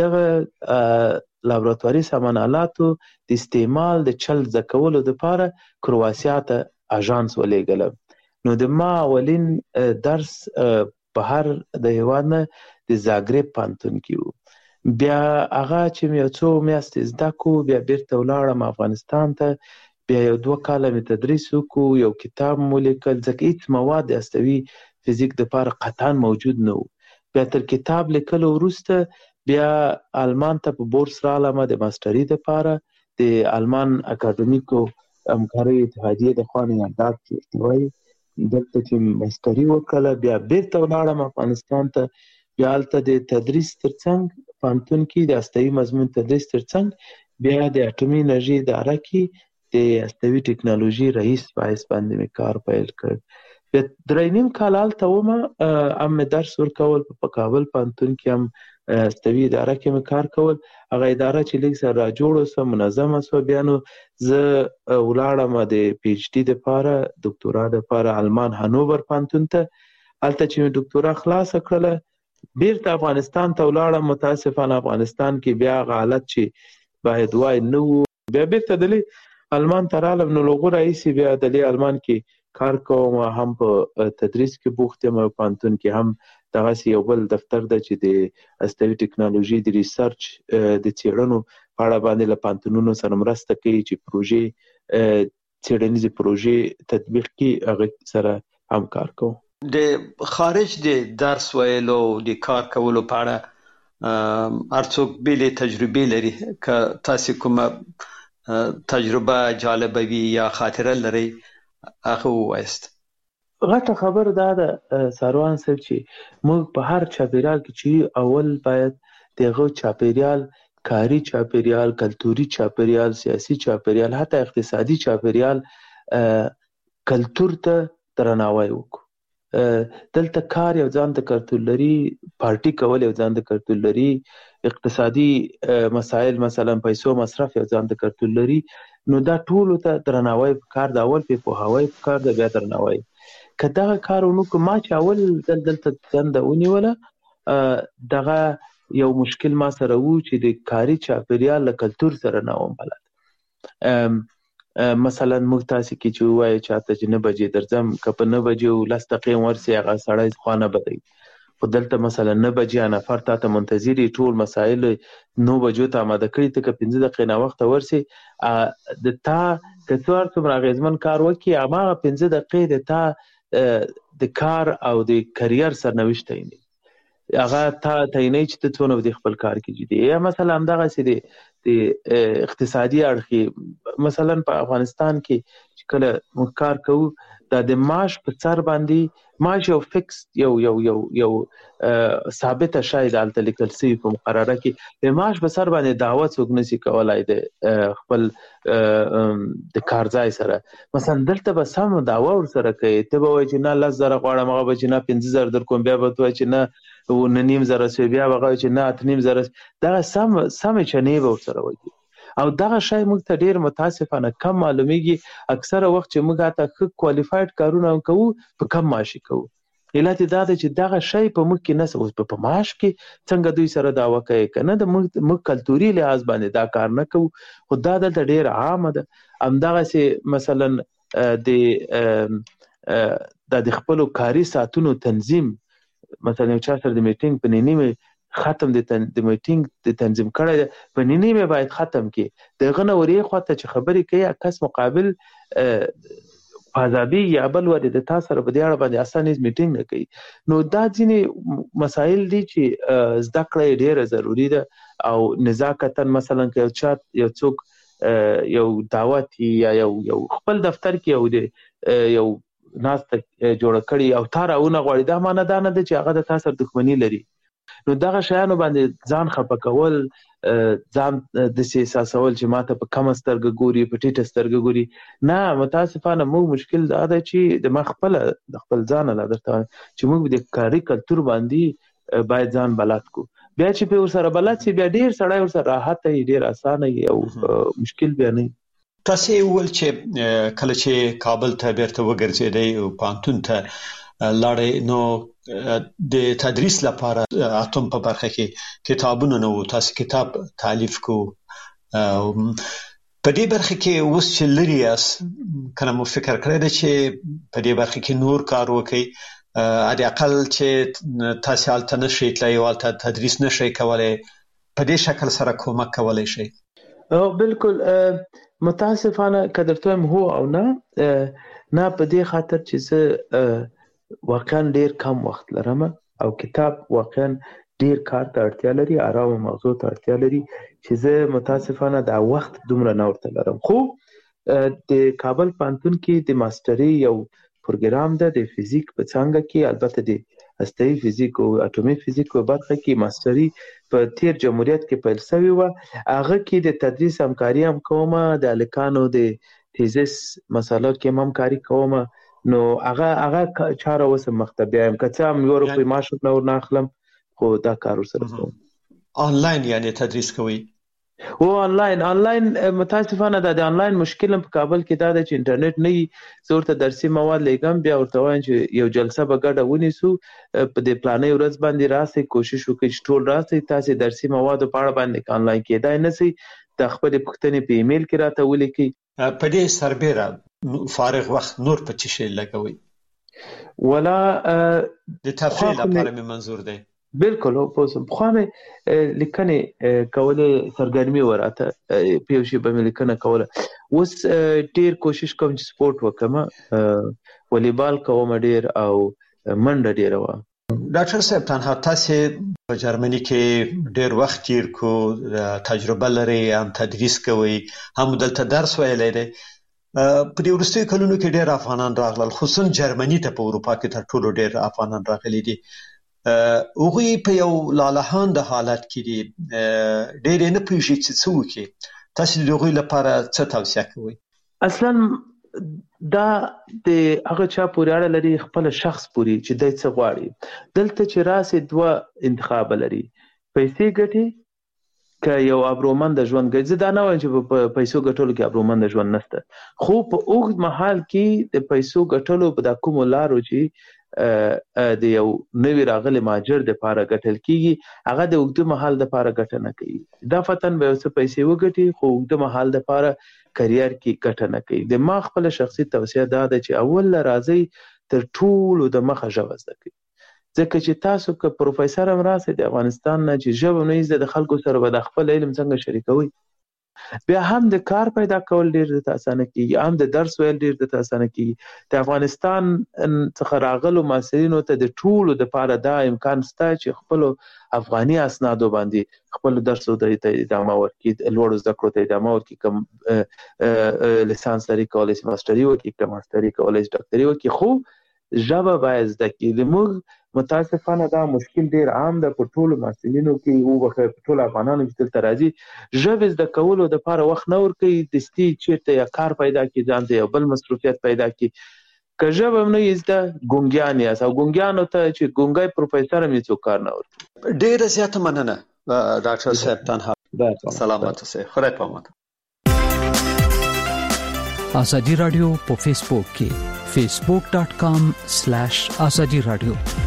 Speaker 5: دغه لابراتواري سامان آلاتو د استعمال د چل زده کولو دپاره کرواسیا ته اژانس ولېږلم. نو د ما اولین درس بهر د هېواد نه د زاګرب پوهنتون کې وو. بیا هغه چې مې یو څو میاشتې زده کړو، بیا بیرته ولاړم افغانستان ته. بیا یو دوه کاله مې تدریس وکړو، یو کتاب مو لیکل، ځکه هېڅ مواد د هستوي فزیک دپاره قطعا موجود نه وو. بیا تر کتاب لیکلو وروسته بیا آلمان ته په بورس رالم د ماسټري دپاره. د آلمان اکاډمیکو همکارۍ اتحادیې د خوا نه یاداد چې وایي دلته چې ماسټري وکړله، بیا بیرته ولاړم افغانستان ته. بیا هلته د تدریس تر څنګ پوهنتون کې د هستوي مضمون تدریس تر څنګ بیا د اټومي انرژي اداره کې د هستوي ټکنالوژي رئیس په حیث باندې مې کار پیل کړ. بیا درې نیم کال هلته ومه، هم مې درس ورکول په کابل پوهنتون کې، هم هستوي اداره کې مې کار کول. هغه اداره چې لږ سره راجوړه سوه، منظمه سوه. بیا نو زه ولاړم د پی ایچ ډي دپاره، دکتورا دپاره آلمان هانوور پوهنتون ته. هلته چې مې دکتورا خلاصه کړله بیرته افغانستان ته ولاړم. متاسفانه افغانستان کې بیا هغه حالت چې باید وای نه وو. بیا بیرته دلې آلمان ته رالم. نو له هغو راهیسې بیا دلې آلمان کې کار کوم، هم په تدریس کې بوخت یم، پوهنتون کې هم دغسې یو بل دفتر ده چې د هستوي ټکنالوژي د ریسرچ د څېړنو په اړه باندې له پوهنتونونو سره مرسته کوي چې پروژې څېړنیزې پروژې تطبیق کړي، هغه سره هم کار کوم.
Speaker 4: د خارج د درس ویلو د کار کولو په اړه هر څوک بېلې تجربې لري. که تاسې کومه تجربه جالبه وي یا خاطره لرئ هغه ووایاست.
Speaker 5: غټه خبر دا ده سروان صاحب چې موږ په هر چاپیریال کې چې اول باید دغه چاپیریال، کاري چاپیریال، کلتوري چاپیریال، سیاسي چاپیریال، حتی اقتصادي چاپیریال، کلتور ته درناوی وکړو. دلته کار یو ځان ته کلتور لري، پارټي کول یو ځان ته کلتور لري، اقتصادي مسایل مثلا پیسو مصرف یو ځان ته کلتور لري. نو دا ټولو ته درناوی پکار ده. اول پې پوهاوی پکار ده، بیا درناوی. که دغه کار ونه کړو، ما چې اول ځل دلته دنده ونیوله، دغه یو مشکل ما سره و چې د کاري چاپیریال له کلتور سره نه وم بلد. مثلا موږ تاسې کې چې ووایو چاته چې نه بجې درځم، که په نه بجې و لس دقیقې ورسې هغه سړی خوا نه بدوي. خو دلته مثلا نه بجې نفر تا ته منتظري ټول مسایل نو بجو ته آماده کړي ته که پنځه دقیقې نه وخت ورسي د تا که څوار څومره اغېزمن کار وکړي هماغه پنځه دقیقې د تا د کار او د کریر سرنوشت تعینوي هغه تا تعینوي چې ته څونه د خپل کار کې جدي یا مثلا همدغسې د اقتصادي اړخ مثلا په افغانستان کې چې کله موږ کار کوو دا د معاش په سر باندې معاش یو فکس یو یو یو یو ثابته شای د هلته لیکل سوي په مقرره کې د معاش په سر باندې دعوه څوک نشي کولی د خپل د کار ځای سره مثلا دلته به سم دعوه ورسره کوي ته به وایي چې نه لس زره غواړم هغه به چې نه پنځه زره در کوم بیا به ته وایي چې نه نه نیم زره سوی بیا به هغه وایي چې نه اته نیم زره دغه سم سمې چنې به ورسره وایي او دغه شی موږ ته ډیر متاسفانه کم معلومیږي اکثره وخت چې موږ هاته ښه کوالیفاید کارونه کوو په کم معاشي کوو علت دا ده چې دغه شی په موږ کې نسه اوس په معاش کې څنګه دوی سره دعوه کوي که نه د موږ کلتوري لحاظ باندې دا کار نه کوو خو دا دلته ډیر عامه ده همدغسې مثلا د دا د خپلو کاري ساعتونو تنظیم مثلا یو چا سره د میټینګ په نیمه ختم د میټینګ د تنظیم کړی دی په نیمه باید ختم کړي د هغه نه ورې خواته چې خبرې کوي کس مقابل فاضابي یا بل ورې د تا سره په دې اړه باندې اسانه میټینګ نه کوي نو دا ځینې مسایل دي چې زده کړه ډیره ضروري ده او نزاکتا مثلا که یو چا یو څوک یو دعوت یا یو یو خپل دفتر کې یو دی یو ناسته جوړه کړي او تا راونه غواړي دا معنی دا نه ده چې هغه د تا سره دښمني لري نو دغه شیانو باندې ځان خفه کول ځان داسې احساسول چې ماته په کمه سترګه ګوري په ټیټه سترګه ګوري نه متاسفانه موږ مشکل دا ده چې د ما خپله د خپل ځانه لا درته وایم چې موږ د کاري کلتور باندې باید ځان بلد کړو بیا چې پرې ورسره بلد شي بیا ډېر سړی ورسره راحته وي ډېر اسانه وي او مشکل بیا نه وي
Speaker 4: تاسې وویل چې کله چې کابل ته بیرته وګرځېدئ او پوهنتون ته لاړئ نو د تدریس لپاره اتم په برخه کې کتابونه نه وو تاسو کتاب تالیف کو په دې برخه کې اوس چې لري یاست کنه مو فکر کړی دی چې په دې برخه کې نور کار وکړئ علي اقل چې تاسو هلته نشئ تللی او هلته تدریس نشئ کولی په دې شکل سره کومک کولی شئ
Speaker 5: بالکل متاسفانه که درته وایم هو او نه نه په دې خاطر چې زه واقعا ډیر کم وخت لرم او کتاب واقعا ډیر کار ته اړتیا لري آرام موضوع ته اړتیا لري چې زه متاسفانه دا وخت دومره نه ورته لرم خو د کابل پوهنتون کې د ماستري یو پروګرام ده د فزیک په څانګه کې البته د هسته‌ایي فزیک او اټومي فزیک په برخه کې ماستري په تیر جمهوریت کې پیل شوی و هغه کې د تدریس همکاري هم کوم د الکانو د تیزس مسالو کې هم همکاري کوم نو هغه هغه چاره وسه مختبه ام کته هم یو روپی معاش نور نه اخلم خو دا کار سره کوم
Speaker 4: آنلاین یعنی تدریس کوي
Speaker 5: او آنلاین آنلاین متاسفانه د آنلاین مشکل په کابل کې دا د انټرنیټ نه زورته درسي مواد لګم بیا ورته وایم چې یو جلسه به ګډه ونیسو په دې پلانې ورځ باندې راسي کوشش وکړئ چې ټول راسي تاسو درسي مواد په اړه باندې آنلاین کېدای نه سي د خپل پښتنې په ایمیل کې راته ولیکي
Speaker 4: په دې سربېره فارغ وخت نور په څه شي لګوي
Speaker 5: ولا
Speaker 4: د تفریح لپاره مې منظور دی
Speaker 5: بالکل او پوسم خو مې لیکنې کولې سرګرمي وراته په یو شی باندې لیکنه کوله اوس ډیر کوشش کوم چې سپورت وکم والیبال کوم ډیر او منډه ډیر و
Speaker 4: ډاکټر صاحب تنها تاسو په جرمني کې ډیر وخت تیر کو تجربه لري هم تدریس کوي هم دلته درس ویلی دی په دې وروستیو کلونو کې ډېر افغانان راغلل خصوصا جرمني ته په اروپا کې تر ټولو ډېر افغانان راغلي دي هغوی په یو لالهانده حالت کې دي ډېر یې نه پوهېږي چې څه وکړي تاسو د هغوی لپاره څه توصیه کوئ
Speaker 5: اصلا دا د هغه چا پورې اړه لري خپل شخص پورې چې دی څه غواړي دلته چې راسي دوه انتخاب لري پیسې ګټي که یو ابرومند ژوند ګټي زه دا نه وایم چې په پیسو ګټلو کې ابرومند ژوند نشته خو په اوږد مهال کې د پیسو ګټلو په د کومو لارو چې د یو نوي راغلي مهاجر د پاره ګټل کیږي هغه د اوږد مهال د پاره ګټه نه کوي دا فتن به څه پیسې وګټي خو اوږد مهال د پاره کرییر کې ګټه نه کوي د ما خپل شخصي توصیه دا ده چې اول راځي تر ټولو د مخه ژبه زده کوي ځکه چې تاسو که پروفیسور هم راسئ د افغانستان نه چې ژبه نه زده د خلکو سره به د خپل علم څنګه شریکوي، بیا هم د کار پیدا کول ډیر د اسانه کیږي، هم د درس ویل ډیر د اسانه کیږي. د افغانستان څخه راغلو محصلینو ته د ټولو د پاره دا امکان شته چې خپل افغاني اسنادو باندې خپل درس د ادامه ورکړي، لوړ زده کړو ته ادامه ورکړي، کوم لیسانس لري کولای شي ماستري وکړي، کوم ماستري کولای شي ډاکټري وکړي، خو ژبه باید زده کړي. موږ متاسفانه دا مشکل ډیر عام ده په ټولو محصلینو کې او په ټولو افغانانو کې دلته راځي ژبه زده کولو د لپاره وخت نه ورکوي، دستي چیرته یا کار پیدا کړي، ځان ته یو بل مصروفیت پیدا کړي. که ژبه نه زده ګونګیان یاست او ګونګیانو ته چې ګونګی پروفیسور هم هیڅ کار نه ورکوي.
Speaker 4: ډیره زیاته مننه ډاکټر صاحب. تنها سلامت اوسئ، خدای پامت.
Speaker 6: ازادي رادیو په فیسبوک کې facebook.com/azadi radio